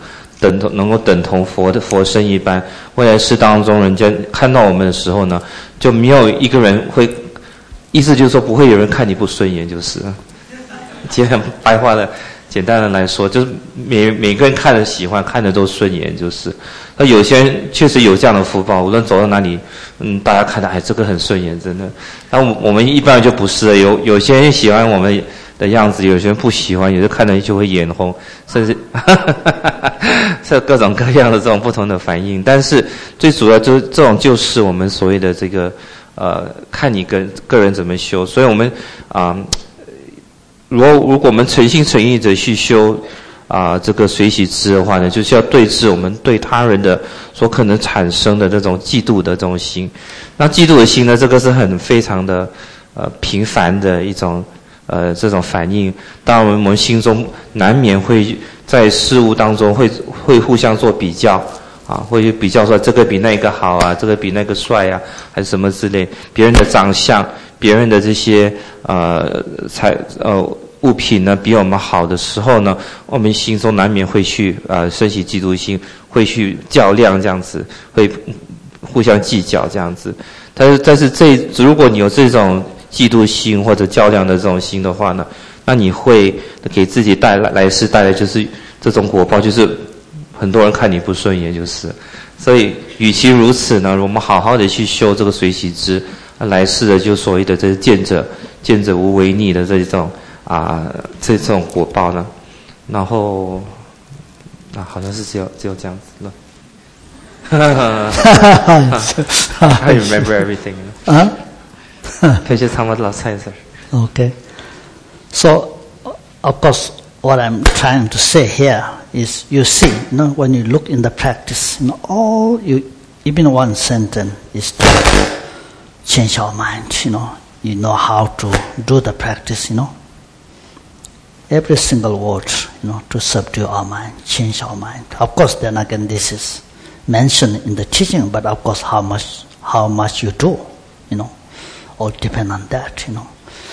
等同能够等同佛的佛身一般。未来世当中，人家看到我们的时候呢，就没有一个人会，意思就是说不会有人看你不顺眼，就是。简单白话的、简单的来说，就是每每个人看着喜欢，看着都顺眼，就是。那有些人确实有这样的福报，无论走到哪里，嗯，大家看到哎这个很顺眼，真的。那我我们一般人就不是了，有有些人喜欢我们的样子，有些人不喜欢，有的看着就会眼红，甚至这各种各样的这种不同的反应。但是最主要就是这种就是我们所谓的这个呃，看你个个人怎么修。所以我们啊、呃，如果如果我们诚心诚意的去修啊、呃，这个随喜支的话呢，就是要对治我们对他人的所可能产生的这种嫉妒的这种心。那嫉妒的心呢，这个是很非常的呃频繁的一种呃这种反应。当然我们心中难免会在事物当中会会互相做比较啊，会比较说这个比那个好啊，这个比那个帅啊，还是什么之类，别人的长相，别人的这些呃才呃物品呢比我们好的时候呢，我们心中难免会去呃升起嫉妒心，会去较量这样子，会互相计较这样子。但是但是这如果你有这种嫉妒心或者较量的这种心的话呢，那你会给自己带来来世带来就是这种果报，就是很多人看你不顺眼，就是。所以与其如此呢，我们好好的去修这个随喜支，来世的就所谓的这见者见者无违逆的这种啊这这种果报呢。然后啊好像是只有只有这样子了。I remember everything. 啊？ 可以去参加老蔡 sir. Okay. So, of course, what I'm trying to say here is, you see, you know, when you look in the practice, you know, all you, even one sentence is to change our mind. You know, you know how to do the practice. You know, every single word, you know, to subdue our mind, change our mind. Of course, then again, this is mentioned in the teaching, but of course, how much, how much you do, you know, all depend on that. You know.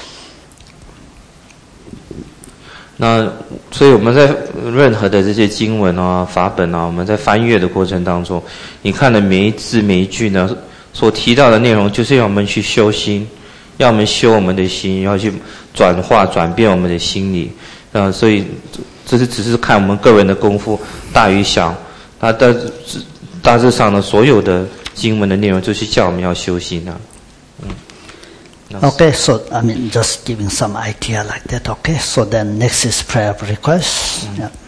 那所以我们在任何的这些经文啊、法本啊，我们在翻阅的过程当中，你看的每一字每一句呢，所提到的内容，就是要我们去修心，要我们修我们的心，要去转化、转变我们的心理。呃，所以这是只是看我们个人的功夫大与小。那大大致上呢，所有的经文的内容就是叫我们要修心啊。嗯。 Okay, so I mean, just giving some idea like that. Okay, so then next is prayer of request. Mm. Yeah.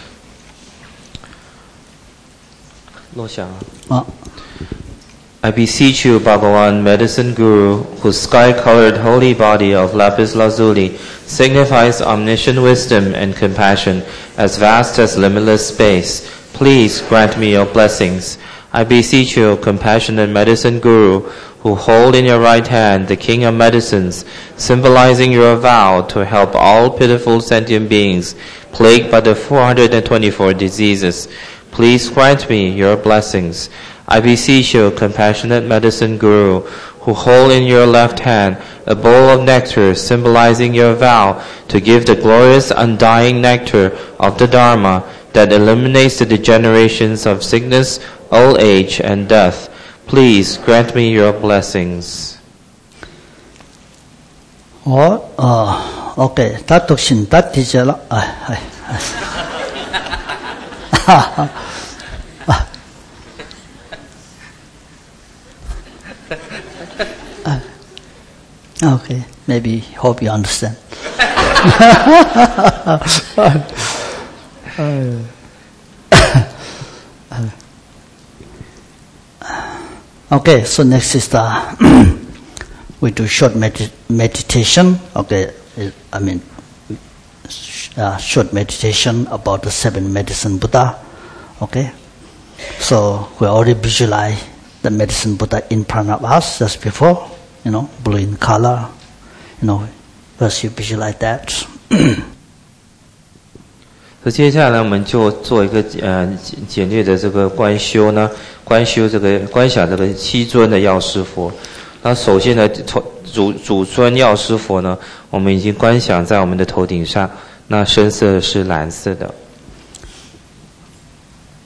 落下。 啊。 I beseech you, Bhagavan, medicine guru, whose sky-colored holy body of lapis lazuli signifies omniscient wisdom and compassion as vast as limitless space, please grant me your blessings. I beseech you, compassionate medicine guru, who hold in your right hand the king of medicines, symbolizing your vow to help all pitiful sentient beings plagued by the four hundred twenty-four diseases. Please grant me your blessings. I beseech you, compassionate medicine guru, who hold in your left hand a bowl of nectar symbolizing your vow to give the glorious undying nectar of the Dharma that eliminates the degenerations of sickness, old age, and death. Please grant me your blessings. Oh, uh, okay. Tatuk sin tatija la. Ai, ai. Okay, maybe hope you understand. Okay, so next is the we do short med- meditation. Okay, I mean uh, short meditation about the seven medicine Buddha. Okay, so we already visualize the medicine Buddha in front of us just before. You know, blue in color. You know, first you visualize that. 所以接下来我们就做一个呃简略的这个观修呢，观修这个观想这个七尊的药师佛。那首先呢，主主尊药师佛呢，我们已经观想在我们的头顶上，那身色是蓝色的。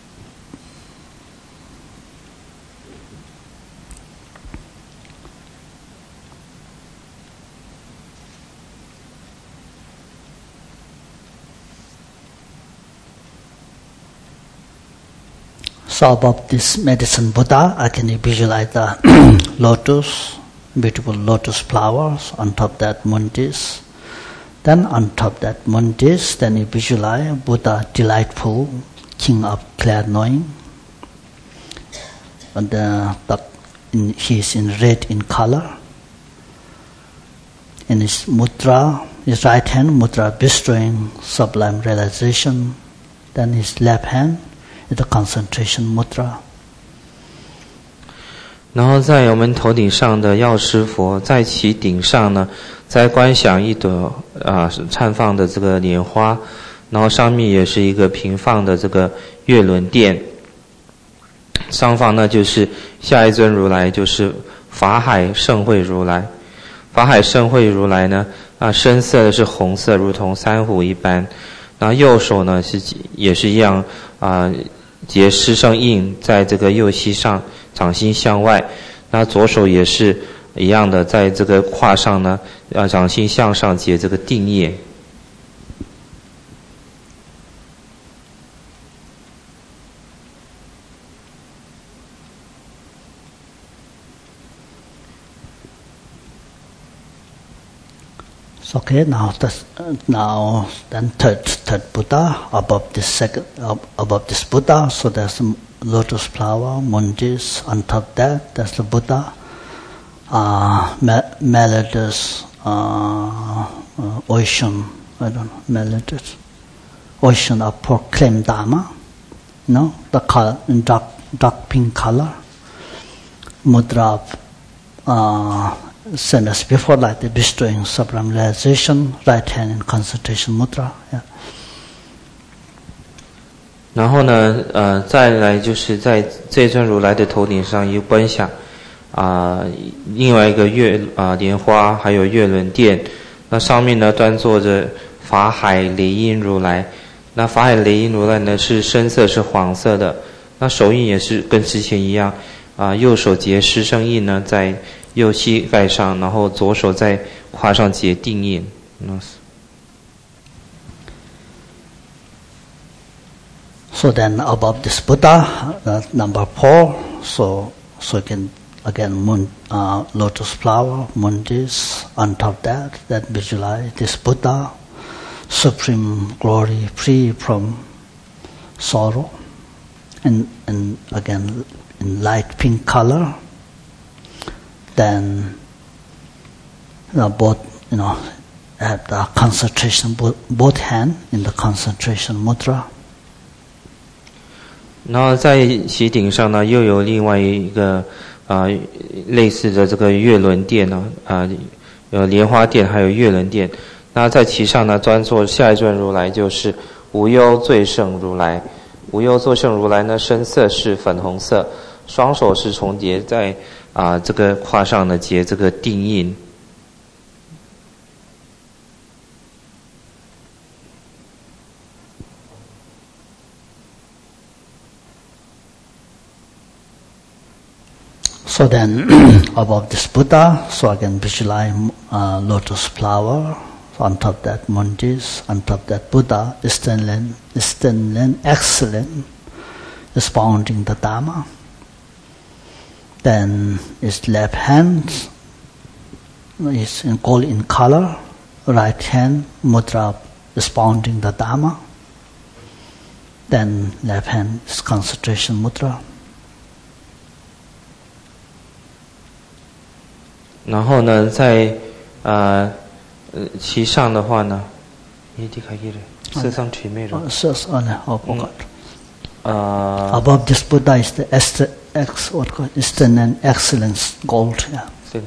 So above this medicine Buddha, I can visualize the lotus, beautiful lotus flowers, on top that mundis. Then on top that mundis, then you visualize Buddha, delightful, king of clear knowing. And uh, the, in, he is in red in color. In his mudra, his right hand mudra bestowing sublime realization. Then his left hand is the concentration mudra. 然后在我们头顶上的药师佛，在其顶上呢，在观想一朵啊绽放的这个莲花，然后上面也是一个平放的这个月轮殿。上方呢就是下一尊如来，就是法海盛会如来。法海盛会如来呢，啊身色的是红色，如同珊瑚一般。然后右手呢是也是一样啊，结师生印在这个右膝上，掌心向外。那左手也是一样的，在这个胯上呢，啊掌心向上结这个定业。 Okay, now this, uh, now then third third Buddha above this second uh, above this Buddha. So there's a lotus flower, mundis. On top that, there's the Buddha, uh, melodious uh, uh, ocean. I don't know, melodious ocean of proclaimed Dharma. You know, the color in dark dark pink color. Mudra of uh, same as before, like the bestowing sublime realization, right hand in concentration mudra. Yeah. 然后呢，呃，再来就是在这尊如来的头顶上有观想啊、呃，另外一个月啊、呃、莲花，还有月轮殿。那上面呢端坐着法海雷音如来。那法海雷音如来呢是身色是黄色的，那手印也是跟之前一样啊、呃，右手结师生印呢在右膝盖上，然后左手在胯上结定印。 So then above this Buddha, uh, number four, so so again again moon, uh, lotus flower, mundis. On top that, that visualize this Buddha, supreme glory, free from sorrow, and and again in light pink color. Then you know, both you know have the concentration, both, both hand in the concentration mudra. 然后在其顶上呢，又有另外一个啊、呃、类似的这个月轮殿呢，啊、呃、有莲花殿，还有月轮殿。那在其上呢，端坐下一尊如来，就是无忧最胜如来。无忧最胜如来呢，身色是粉红色，双手是重叠在啊、呃、这个胯上呢结这个定印。 So then, above this Buddha, so again visualize uh, lotus flower. On top that mundis, on top that Buddha, standing, standing excellent, expounding the Dharma. Then his left hand is in gold in color, right hand mudra expounding the Dharma. Then left hand is concentration mudra. 然后呢，在呃呃其上的话呢，一地开一的，色上垂媚着。 色上呢，我不搞。 呃。 Above this Buddha is the X, X what called Eastern and Excellence Gold. Yeah.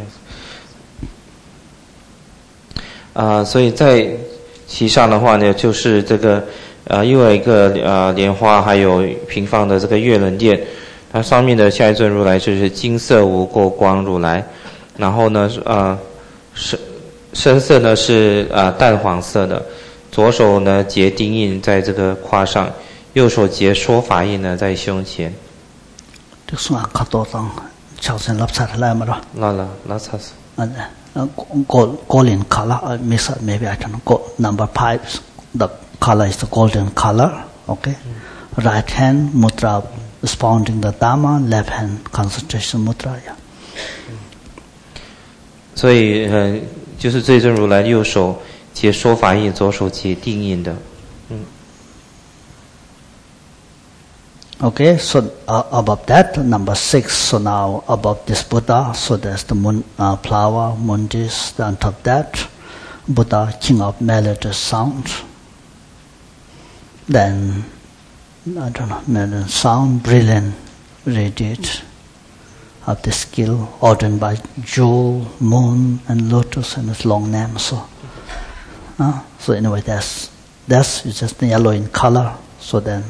啊，所以在其上的话呢，就是这个呃，又有一个呃莲花，还有平放的这个月轮殿。它上面的下一尊如来就是金色无过光如来。然后呢，呃，身身色呢是呃淡黄色的，左手呢结定印在这个胯上，右手结说法印呢在胸前。 这算卡多张，朝鲜拉萨来嘛了？ 拉了拉萨是。 嗯，呃，gold golden color. Miss maybe I don't know. Gold, number five, the color is the golden color. Okay. Mm. Right hand mudra expounding the Dhamma, left hand concentration mudra. Yeah. 所以呃，就是最尊如来右手结说法印，左手结定印的。嗯。 Okay, so uh, above that, number six. So now above this Buddha, so there's the moon, uh, flower, mundis. On top of that, Buddha, king of melodious sound. Then, I don't know, melodious sound, brilliant, radiate of the skill, ordained by jewel, moon, and lotus, and its long name. So, uh, so anyway, that's that's it's just yellow in color. So then.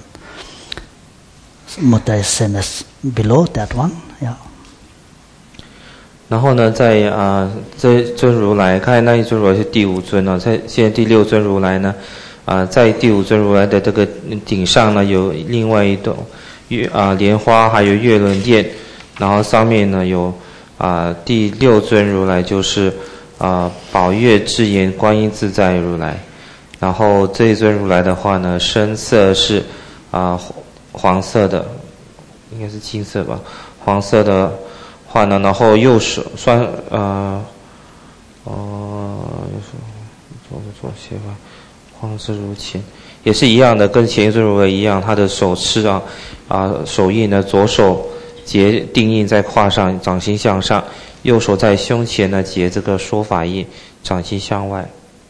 Mudra is same as below that one, yeah. 然后呢，在啊、呃、这尊如来，看那一尊如来是第五尊哦，在现在第六尊如来呢，啊、呃，在第五尊如来的这个顶上呢，有另外一朵月啊、呃、莲花，还有月轮殿，然后上面呢有啊、呃、第六尊如来就是啊、呃、宝月智颜观音自在如来，然后这一尊如来的话呢，身色是啊。呃黄色的，应该是金色吧。黄色的话呢，然后右手双呃呃，左左斜吧，黄色如前，也是一样的，跟前一尊如来一样，他的手持啊啊手印呢，左手结定印在胯上，掌心向上；右手在胸前呢结这个说法印，掌心向外。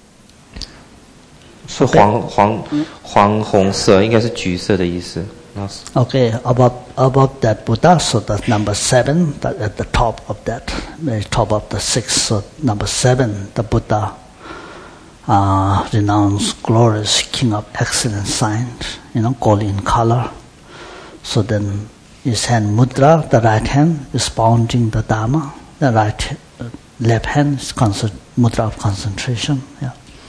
是黄黄黄红色，应该是橘色的意思。 Okay, above above that Buddha, so that's number seven. That at the top of that, very top of the six. So number seven, the Buddha, uh, renowned, glorious, king of excellent signs. You know, gold in color. So then, his hand mudra, the right hand is pounding the Dhamma. The right, uh, left hand is concert, mudra of concentration. Yeah.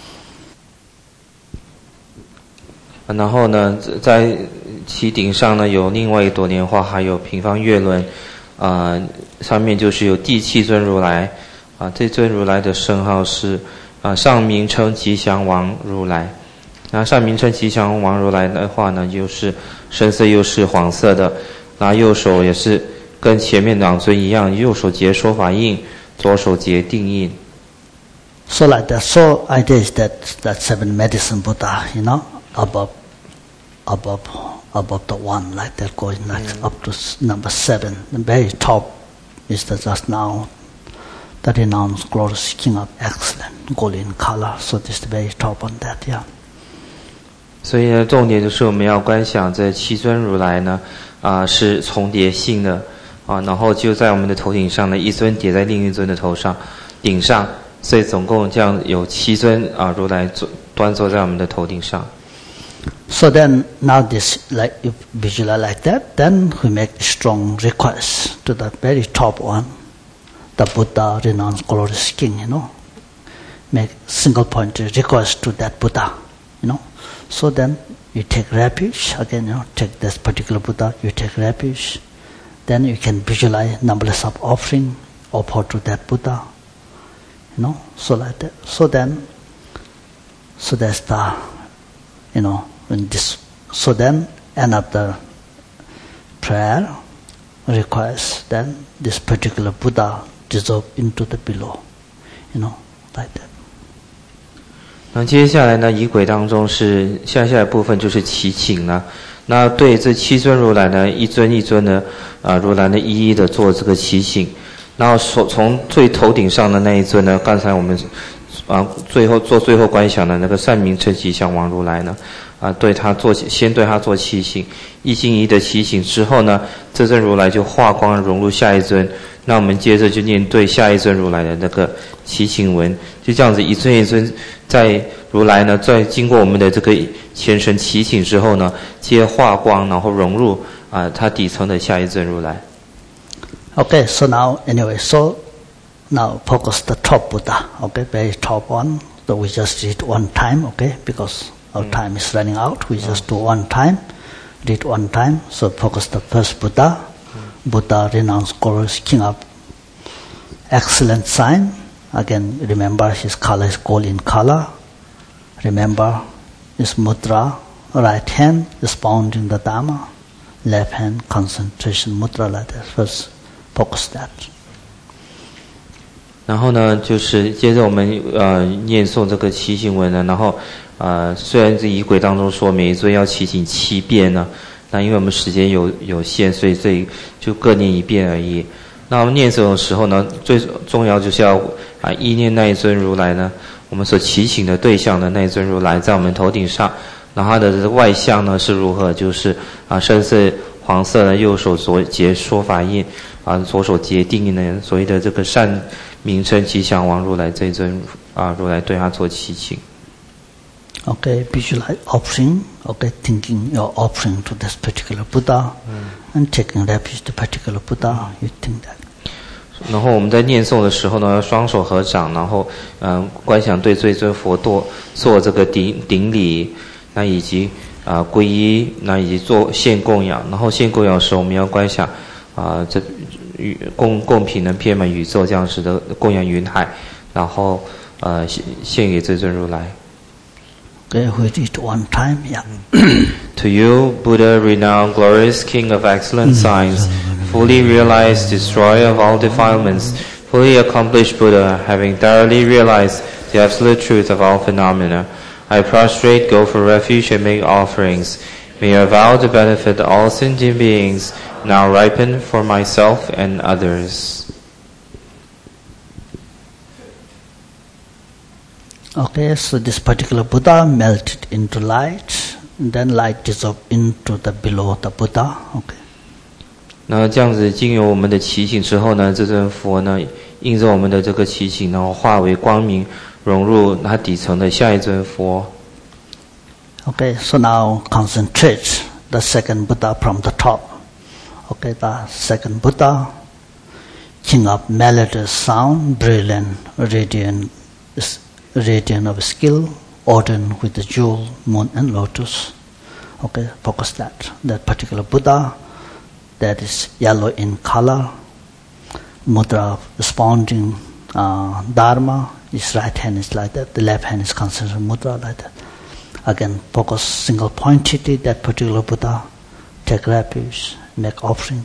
然后呢，在其顶上呢有另外一朵莲花，还有平方月轮，啊、呃，上面就是有第七尊如来，啊、呃，这尊如来的圣号是啊、呃、上名称吉祥王如来，然后上名称吉祥王如来的话呢，就是身色又是黄色的，然后右手也是跟前面两尊一样，右手结说法印，左手结定印。 So like that. So idea is that that seven medicine Buddha, you know. Above, above, above the one, like that, going like mm. up to number seven. The very top is the just now the renowned glorious king of excellent, gold in color. So this is the very top on that, yeah. 所以呢，重点就是我们要观想这七尊如来呢，啊、呃、是重叠性的啊，然后就在我们的头顶上呢，一尊叠在另一尊的头上顶上，所以总共这样有七尊啊如来坐端坐在我们的头顶上。 So then, now this, like, if visualize like that, then we make strong request to the very top one, the Buddha, renowned glorious king, you know. Make single point request to that Buddha, you know. So then, you take refuge, again, you know, take this particular Buddha, you take refuge. Then you can visualize numberless of offering, offer to that Buddha, you know, so like that. So then, so that's the, you know, when this, so then end of the prayer request, then this particular Buddha dissolve into the below, you know, like that. 那接下来呢，仪轨当中是下下一部分就是祈请了。那对这七尊如来呢，一尊一尊的啊如来呢，一一的做这个祈请。然后从从最头顶上的那一尊呢，刚才我们啊最后做最后观想的那个善名称吉祥王如来呢。啊，对他做先对他做祈请，一心一意的祈请之后呢，这尊如来就化光融入下一尊。那我们接着就念对下一尊如来的那个祈请文，就这样子一尊一尊在如来呢，在经过我们的这个虔诚祈请之后呢，接化光，然后融入啊它底层的下一尊如来。 Okay, so now anyway, so now focus the top Buddha. Okay, very top one. So we just read one time. Okay, because our time is running out. We just do one time, read one time. So focus the first Buddha. Buddha, renowned glorious king of excellent sign. Again, remember his color is gold in color. Remember his mudra, right hand is pounding the Dhamma. left hand concentration mudra like that. First focus that. 然后呢，就是接着我们呃念诵这个祈请文呢，然后呃虽然这仪轨当中说每一尊要祈请七遍呢，那因为我们时间有有限，所以这就各念一遍而已。那我们念诵的时候呢，最重要就是要啊意念那一尊如来呢，我们所祈请的对象的那一尊如来在我们头顶上，然后它的这个外相呢是如何？就是啊深色黄色的右手所结说法印，啊左手结定印的所谓的这个善名称吉祥王如来这一尊啊如来对他做祈请。 Okay, visualize offering. Okay, thinking you're offering to this particular Buddha, mm. and taking refuge to particular Buddha. You think that. 然后我们在念诵的时候呢，双手合掌，然后嗯、呃、观想对这尊佛做做这个顶顶礼，那以及啊、呃、皈依，那以及做献供养。然后献供养时，我们要观想啊、呃、这供供品能遍满宇宙这样子的供养云海，然后呃献献给这尊如来。 Okay, we did one time, yeah. To you, Buddha, renowned, glorious King of excellent signs, fully realized, destroyer of all defilements, fully accomplished Buddha, having thoroughly realized the absolute truth of all phenomena, I prostrate, go for refuge, and make offerings. May your vow to benefit all sentient beings now ripen for myself and others. Okay, so this particular Buddha melted into light, and then light dissolved into the below the Buddha. Okay. 那这样子经由我们的祈请之后呢，这尊佛呢，应着我们的这个祈请，然后化为光明，融入它底层的下一尊佛。 Okay, so now concentrate the second Buddha from the top. Okay, the second Buddha, king of melodious sound, brilliant, radiant. Radiant of skill, ordained with the jewel, moon and lotus. Okay, focus that. That particular Buddha, that is yellow in color, mudra of responding uh, Dharma, his right hand is like that, the left hand is concentrated mudra like that. Again, focus single pointedly that particular Buddha, take refuge, make offering.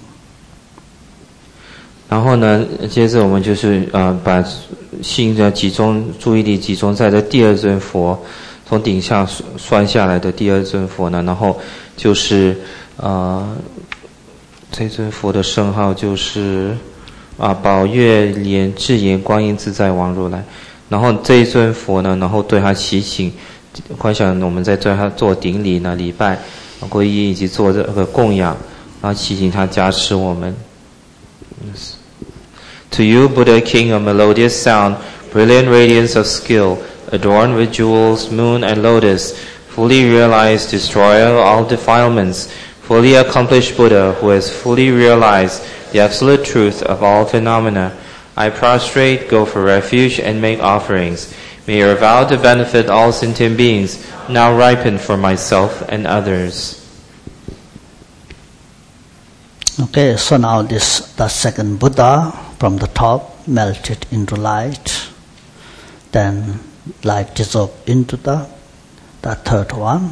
然后呢，接着我们就是呃把心的集中注意力集中在这第二尊佛，从顶下拴下来的第二尊佛呢，然后就是呃这尊佛的圣号就是啊宝月莲智严观音自在王如来。然后这一尊佛呢，然后对他祈请，观想我们在对他做顶礼呢、礼拜、皈依以及做这个供养，然后祈请他加持我们。To you, Buddha, King of melodious sound, brilliant radiance of skill, adorned with jewels, moon, and lotus, fully realized, destroyer of all defilements, fully accomplished Buddha, who has fully realized the absolute truth of all phenomena, I prostrate, go for refuge, and make offerings. May your vow to benefit all sentient beings now ripen for myself and others. Okay, so now this the second Buddha from the top melted into light, then light dissolved into the the third one.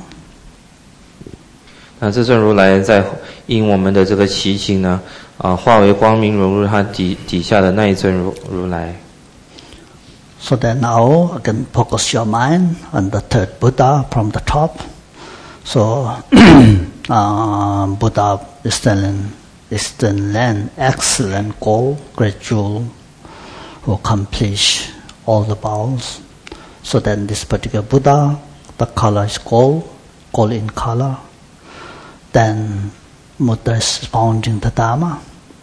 那这尊如来在因我们的这个祈请呢，啊、呃，化为光明融入它底底下的那一尊如如来。 So then now again focus your mind on the third Buddha from the top. So uh, Buddha is standing. Is the land excellent goal, great jewel, who accomplish all the vows. So then this particular Buddha, the color is gold, gold in color. Then mudra is founding the Dharma.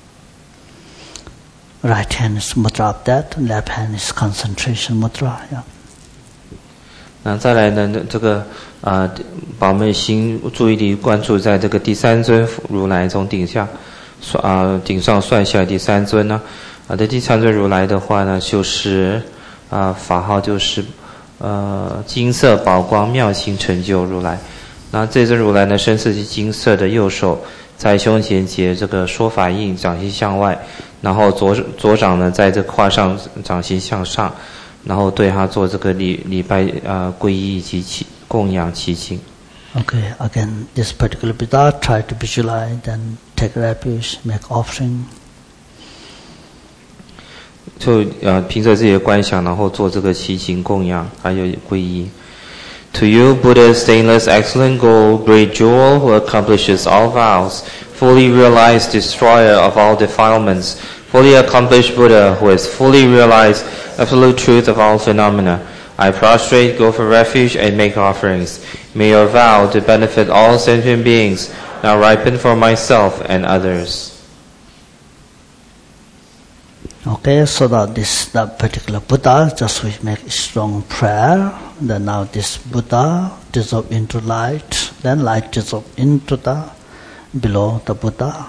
Right hand is mudra of that, left hand is concentration mudra. Yeah. 那再来呢？这个啊、呃，把我们的心注意力关注在这个第三尊如来从顶下。啊，顶上算下来第三尊呢，啊，这第三尊如来的话呢，就是啊，法号就是呃金色宝光妙行成就如来。那这尊如来呢，身色是金色的，右手在胸前结这个说法印，掌心向外，然后左左掌呢在这胯上，掌心向上，然后对他做这个礼礼拜啊、呃、皈依以及祈供养祈请。 Okay, again, this particular Buddha, try to visualize, then take refuge, make offering. 就呃凭着自己的观想，然后做这个祈请供养，还有皈依。To you, Buddha, stainless, excellent gold, great jewel, who accomplishes all vows, fully realized destroyer of all defilements, fully accomplished Buddha, who has fully realized absolute truth of all phenomena. I prostrate, go for refuge, and make offerings. May your vow to benefit all sentient beings now ripen for myself and others. Okay, so that this that particular Buddha, just we make a strong prayer. Then now this Buddha dissolve into light. Then light dissolve into the below the Buddha.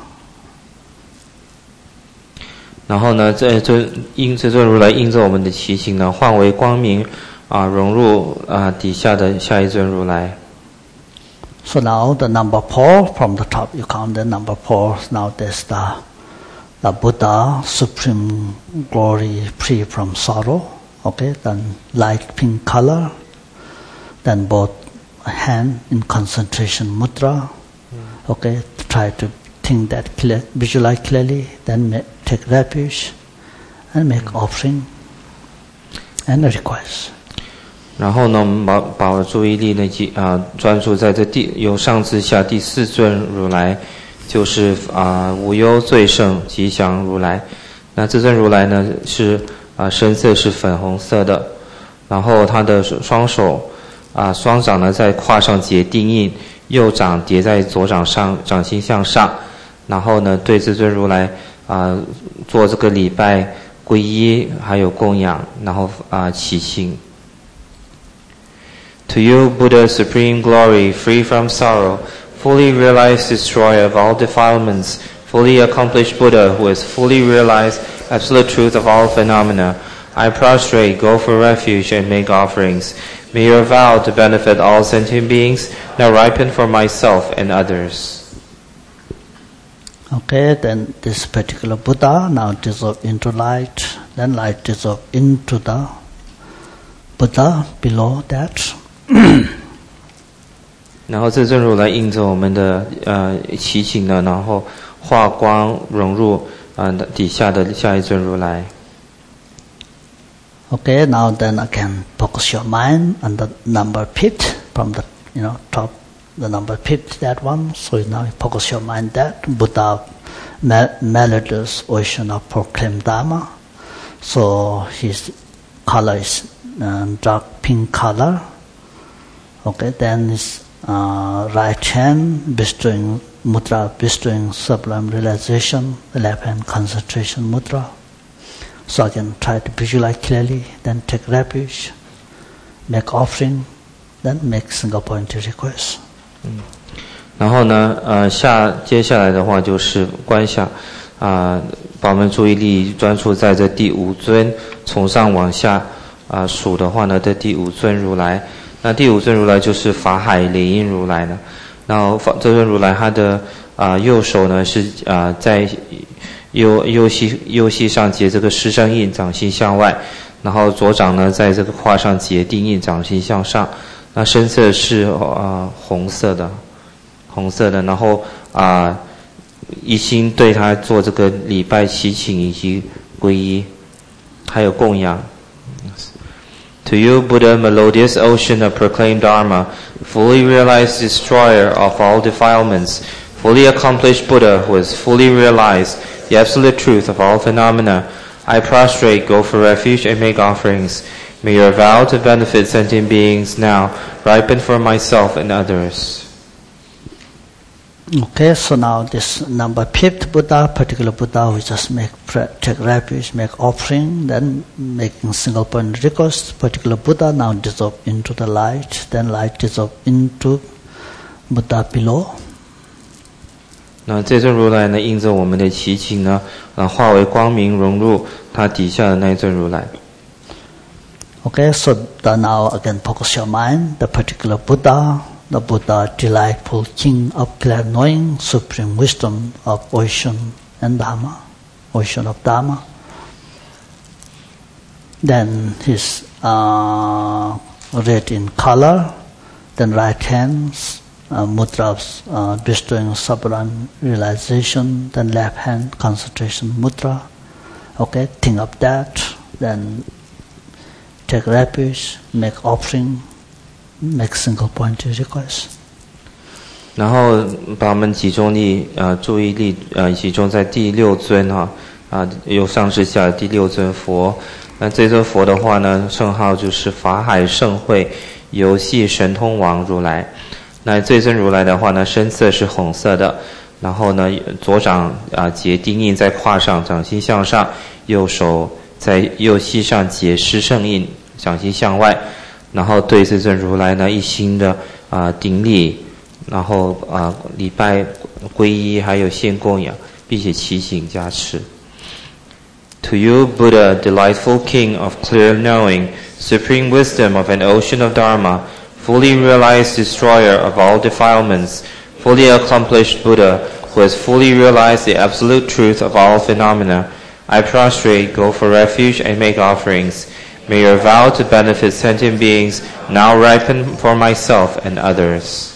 然后呢，这尊应这尊如来应着我们的祈请呢，换为光明啊，融入啊底下的下一尊如来。 So now the number four from the top, you count the number four. Now there's the the Buddha, supreme glory, free from sorrow. Okay, then light pink color. Then both hand in concentration mudra. Okay, try to think that clear, visualize clearly. Then make, take refuge and make offering and request. 然后呢，我们把把注意力呢，啊，专注在这第由上至下第四尊如来，就是啊无忧最胜吉祥如来。那这尊如来呢是啊身色是粉红色的，然后他的双手啊双掌呢在胯上结定印，右掌叠在左掌上，掌心向上，然后呢对这尊如来啊做这个礼拜、皈依还有供养，然后啊祈请。To you, Buddha, supreme glory, free from sorrow, fully realized destroyer of all defilements, fully accomplished Buddha who has fully realized absolute truth of all phenomena, I prostrate, go for refuge, and make offerings. May your vow to benefit all sentient beings now ripen for myself and others. Okay, then this particular Buddha now dissolve into light, then light dissolve into the Buddha below that. 然后这尊如来应着我们的呃祈请呢，然后化光融入啊、呃、底下的下一尊如来。 Okay, now then again focus your mind on the number fifth from the you know top, the number fifth, that one. So now you focus your mind that Buddha, melodious ocean of proclaimed Dharma. So his color is uh, dark pink color. Okay, then his uh, right hand bestowing mudra, bestowing sublime realization, the left hand concentration mudra. So again, try to visualize clearly, then take refuge, make offering, then make single pointed request. 嗯，然后呢，呃，下接下来的话就是观想，啊、呃，把我们注意力专注在这第五尊，从上往下啊、呃、数的话呢，这第五尊如来。那第五尊如来就是法海莲音如来呢。然后法这尊如来他的啊、呃、右手呢是啊、呃、在右右膝右膝上结这个狮身印，掌心向外，然后左掌呢在这个胯上结定印，掌心向上。那身色是啊、呃、红色的，红色的，然后啊、呃、一心对他做这个礼拜祈请以及皈依，还有供养。To you, Buddha, melodious ocean of proclaimed Dharma, fully realized destroyer of all defilements, fully accomplished Buddha who has fully realized the absolute truth of all phenomena, I prostrate, go for refuge, and make offerings. May your vow to benefit sentient beings now ripen for myself and others. Okay, so now this number fifth Buddha, particular Buddha, we just make take refuge, make offering, then making single point request. Particular Buddha now dissolve into the light, then light dissolve into Buddha below. 那这尊如来呢，应着我们的祈请呢，啊，化为光明融入它底下的那一尊如来。 Okay, so the now again focus your mind, the particular Buddha, the Buddha, delightful king of clear knowing, supreme wisdom of ocean and Dharma, ocean of Dharma. Then his uh, red in color, then right hand uh, mudra of uh, bestowing Sabaran realization, then left hand concentration mudra. Okay, think of that, then take refuge, make offering, make single point request. 然后把我们集中力呃注意力呃集中在第六尊哈啊由上至下的第六尊佛。那这尊佛的话呢，圣号就是法海盛会游戏神通王如来。那这尊如来的话呢，身色是红色的，然后呢左掌啊结钉印在胯上，掌心向上，右手在右膝上结施圣印，掌心向外，然后对这尊如来呢一心的啊顶礼。然后啊，礼拜、皈依，还有献供养，并且祈请加持。To you, Buddha, delightful King of clear knowing, supreme wisdom of an ocean of Dharma, fully realized destroyer of all defilements, fully accomplished Buddha, who has fully realized the absolute truth of all phenomena, I prostrate, go for refuge, and make offerings. May your vow to benefit sentient beings now ripen for myself and others.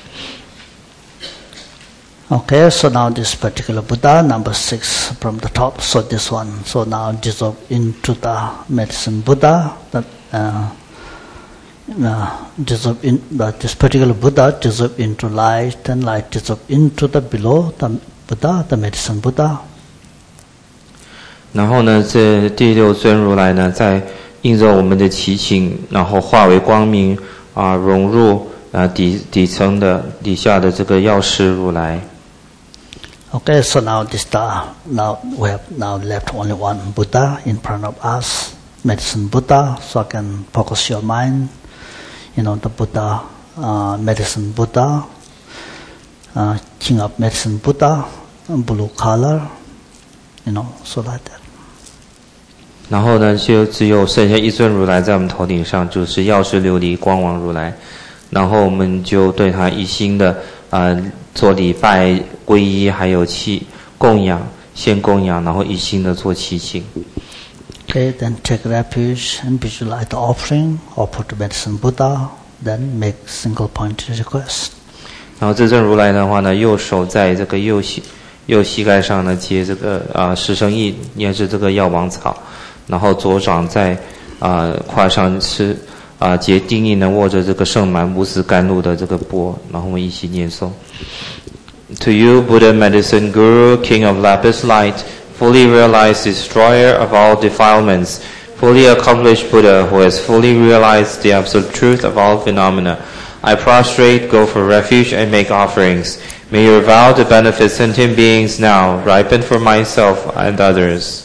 Okay, so now this particular Buddha, number six from the top, so this one, so now dissolve into the medicine Buddha, that uh, uh, dissolve in, uh, this particular Buddha dissolve into light, and light dissolve into the below the Buddha, the medicine Buddha. 然后呢，这第六尊如来呢，在应着我们的祈请，然后化为光明啊，融入啊底底层的底下的这个药师如来。 Okay, so now this the now we have now left only one Buddha in front of us, medicine Buddha. So I can focus your mind, you know, the Buddha, uh, medicine Buddha, uh, King of medicine Buddha, blue color, you know, so like that. 然后呢，就只有剩下一尊如来在我们头顶上，就是药师琉璃光王如来。然后我们就对他一心的呃做礼拜、皈依，还有祈供养、献供养，然后一心的做祈请。 Okay, then take refuge and visualize the offering, offer to medicine Buddha, then make single point request. 然后这尊如来的话呢，右手在这个右膝右膝盖上呢结这个啊十圣印，也是这个药王草，然后左掌在啊胯上是啊结定印呢握着这个盛满无私甘露的这个钵，然后我们一起念诵。To you, Buddha, medicine guru, king of lapis light, fully realized destroyer of all defilements, fully accomplished Buddha who has fully realized the absolute truth of all phenomena, I prostrate, go for refuge, and make offerings. May your vow to benefit sentient beings now ripen for myself and others.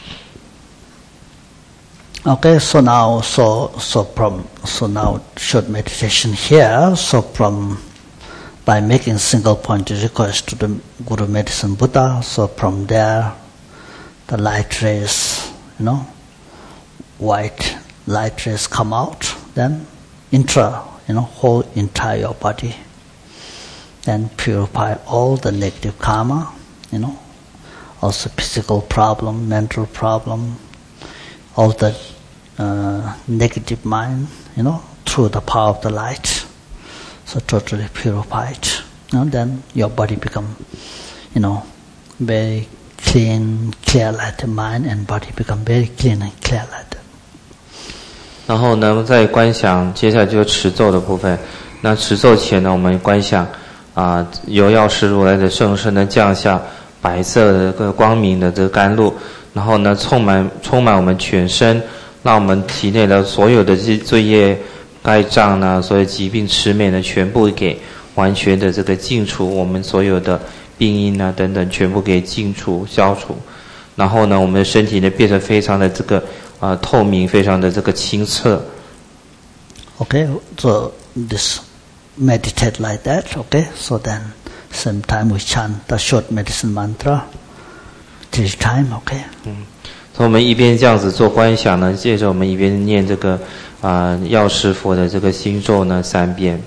Okay, so now, so so from so now short meditation here. So from by making single point request to the Guru Medicine Buddha, so from there, the light rays, you know, white light rays come out, then intra, you know, whole entire body, then purify all the negative karma, you know, also physical problem, mental problem, all the uh, negative mind, you know, through the power of the light. So totally purified. You know, then your body become, you know, very clean, clear like the mind and body become very clean and clear like that. 然后呢，在观想，接下来就是持咒的部分。那持咒前呢，我们观想啊，由药师如来的圣身呢降下白色的这个光明的这个甘露，然后呢充满充满我们全身，让我们体内的所有的这些罪业、该障呢，所有疾病魑魅呢，全部给完全的这个净除，我们所有的病因啊等等，全部给净除消除。然后呢，我们的身体呢变成非常的这个啊、呃、透明，非常的这个清澈。 Okay, so this meditate like that. Okay, so then same time we chant the short medicine mantra three times. Okay. 嗯，所以我们一边这样子做观想呢，接着我们一边念这个啊、呃、药师佛的这个心咒呢三遍。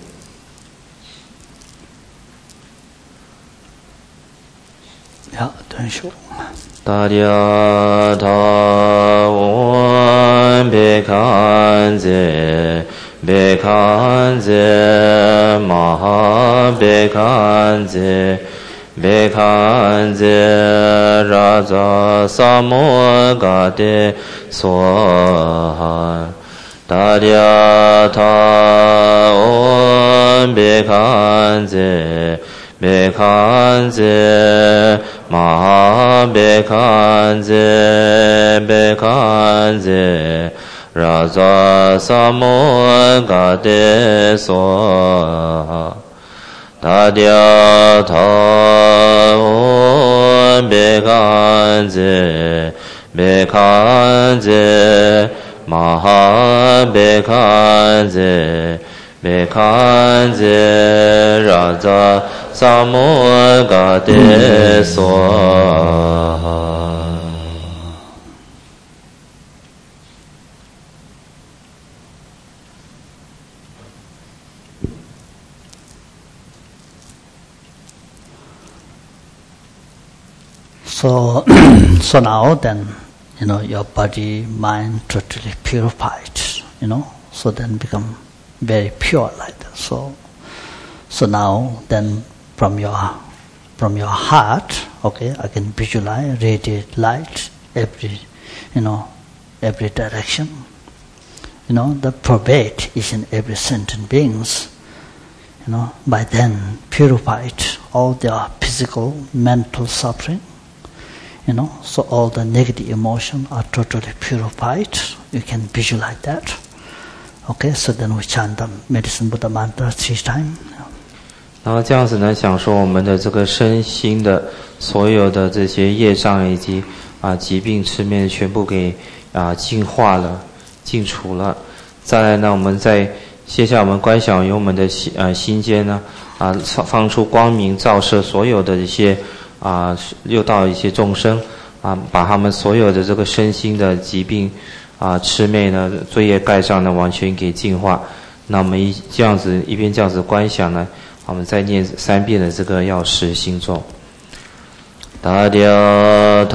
好，等一下。 大家他我别看见，别看见马 Bekhanze Bekhanze Raja Samogade Swaha Tadyata Om Bekhanze Bekhanze Maha Bekhanze Bekhanze Raja Samogade Swaha Tadyata Om Bekhanze Bekhanze Maha Bekhanze Bekhanze Raja Samogade Swaha. So, so now then, you know, your body, mind totally purified, you know, so then become very pure like that. So, so now then from your from your heart, okay, I can visualize radiate light every, you know, every direction. You know, the pervade is in every sentient beings. You know, by then purified all their physical, mental suffering. You know, so all the negative emotions are totally purified. You can visualize that. Okay, so then we chant the Medicine Buddha mantra three times. 然后这样子呢，想说我们的这个身心的所有的这些业障以及啊疾病痴面全部给啊净化了、净除了。再来呢，我们在接下来我们观想由我们的心呃心间呢啊放出光明照射所有的一些。啊，六道一些众生啊，把他们所有的这个身心的疾病啊、魑魅呢、罪业盖障呢，完全给净化。那我们一这样子一边这样子观想呢，我们再念三遍的这个药师心咒。大调头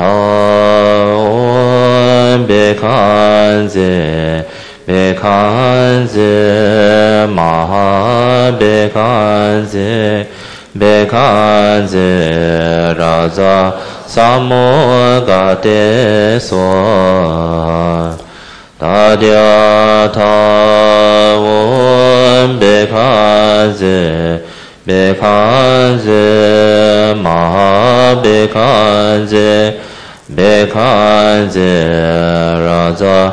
别看这，别看这，马别看这。Bekhanze Raja Samogade Swaha Tadyata Om Bekhanze Bekhanze Maha Bekhanze Bekhanze Raja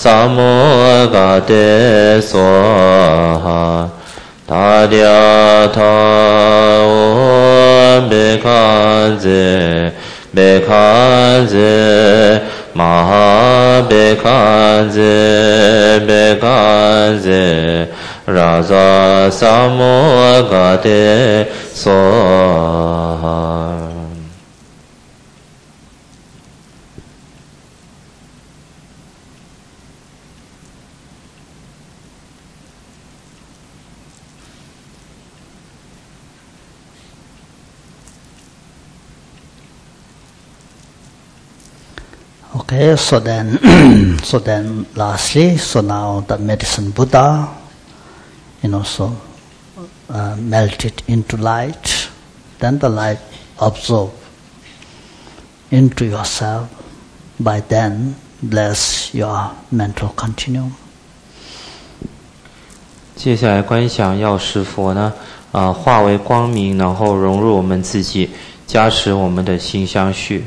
Samogade Swaha Tadyata Om Bekhanze Bekhanze Maha Bekhanze Bekhanze Raja Samogade Swaha. Okay, so then, so then, lastly, so now the Medicine Buddha, you know, so uh, melt it into light, then the light absorb into yourself. By then, bless your mental continuum. 接下来观想药师佛呢，啊、呃，化为光明，然后融入我们自己，加持我们的心相续。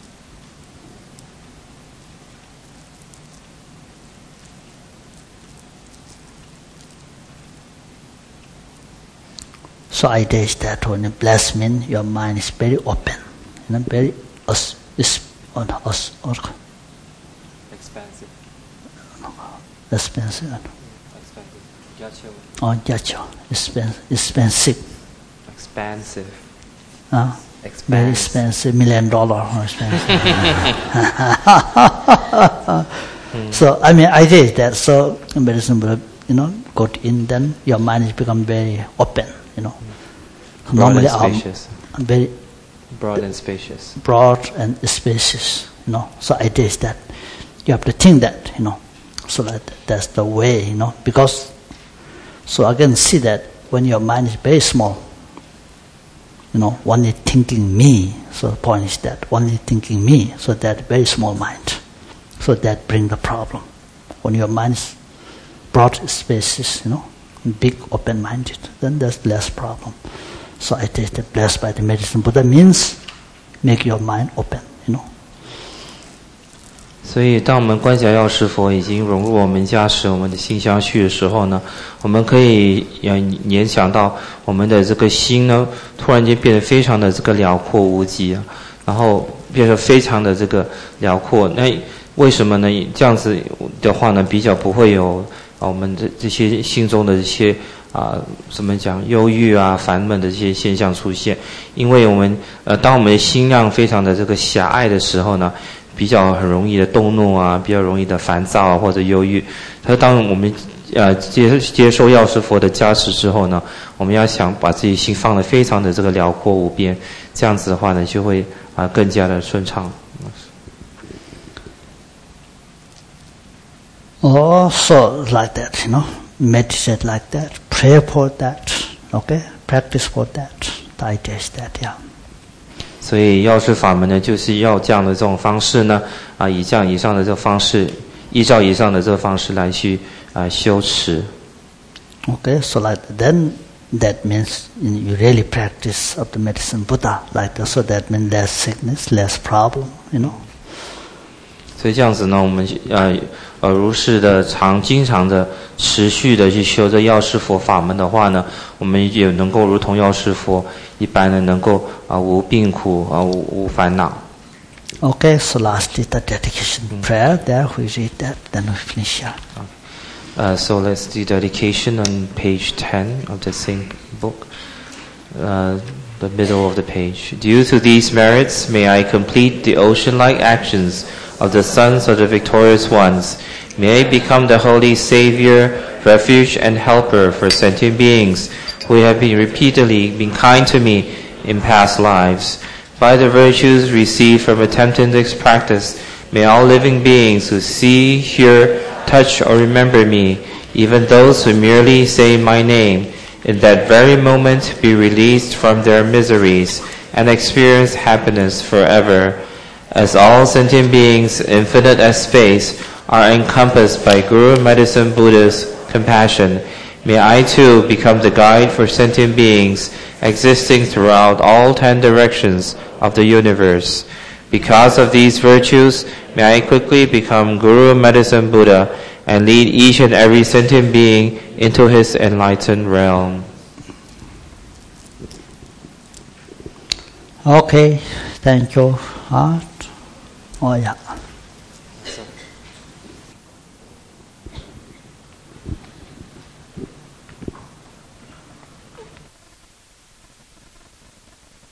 So idea is that when you bless mean your mind is very open, you know, very us is on us or expansive. Expansive. Expansive. Oh, yacho. Expansive. Expansive. Expansive. Uh, very expensive, million dollar expensive. hmm. So I mean, idea is that so medicine, you know, got in, then your mind has become very open. You know, broad normally and spacious. Um, very broad and spacious. Broad and spacious. You know, so idea is that you have to think that. You know, so that that's the way. You know, because so again see that when your mind is very small, you know, only thinking me. So the point is that only thinking me, so that very small mind. So that bring the problem. When your mind is broad spaces, you know, big open-minded, then there's less problem. So I take that blessed by the medicine Buddha means make your mind open, you know. 所以当我们观想药师佛已经融入我们加持我们的心相续的时候呢，我们可以联想到我们的这个心呢，突然间变得非常的这个辽阔无极啊，然后变得非常的这个辽阔。那为什么呢？这样子的话呢，比较不会有啊我们的这些心中的这些啊怎么讲忧郁啊烦闷的这些现象出现。因为我们呃当我们的心量非常的这个狭隘的时候呢，比较很容易的动怒啊，比较容易的烦躁啊或者忧郁。他当我们呃接接受药师佛的加持之后呢，我们要想把自己心放得非常的这个辽阔无边，这样子的话呢，就会啊更加的顺畅。 Also like that, you know, meditate like that, pray for that, okay, practice for that. The idea is that, yeah. 所以药师法门呢，就是要这样的这种方式呢，啊，以这样以上的这个方式，依照以上的这个方式来去啊修持。 Okay, so like then that means you really practice of the medicine Buddha like that, so that means less sickness, less problem, you know. 所以这样子呢，我们呃呃如是的常经常的持续的去修这药师佛法门的话呢，我们也能够如同药师佛一般的能够啊、呃、无病苦啊、呃、无无烦恼。 Okay, so lastly the dedication prayer. There we read that, then we finish here. Uh, so let's do dedication on page ten of the same book, uh, the middle of the page. Due to these merits, may I complete the ocean-like actions of the sons of the victorious ones. May I become the holy savior, refuge and helper for sentient beings who have been repeatedly been kind to me in past lives. By the virtues received from attempting this practice, may all living beings who see, hear, touch or remember me, even those who merely say my name, in that very moment be released from their miseries and experience happiness forever. As all sentient beings, infinite as space, are encompassed by Guru Medicine Buddha's compassion, may I too become the guide for sentient beings existing throughout all ten directions of the universe. Because of these virtues, may I quickly become Guru Medicine Buddha and lead each and every sentient being into his enlightened realm. Okay, thank you. Uh, oh yeah.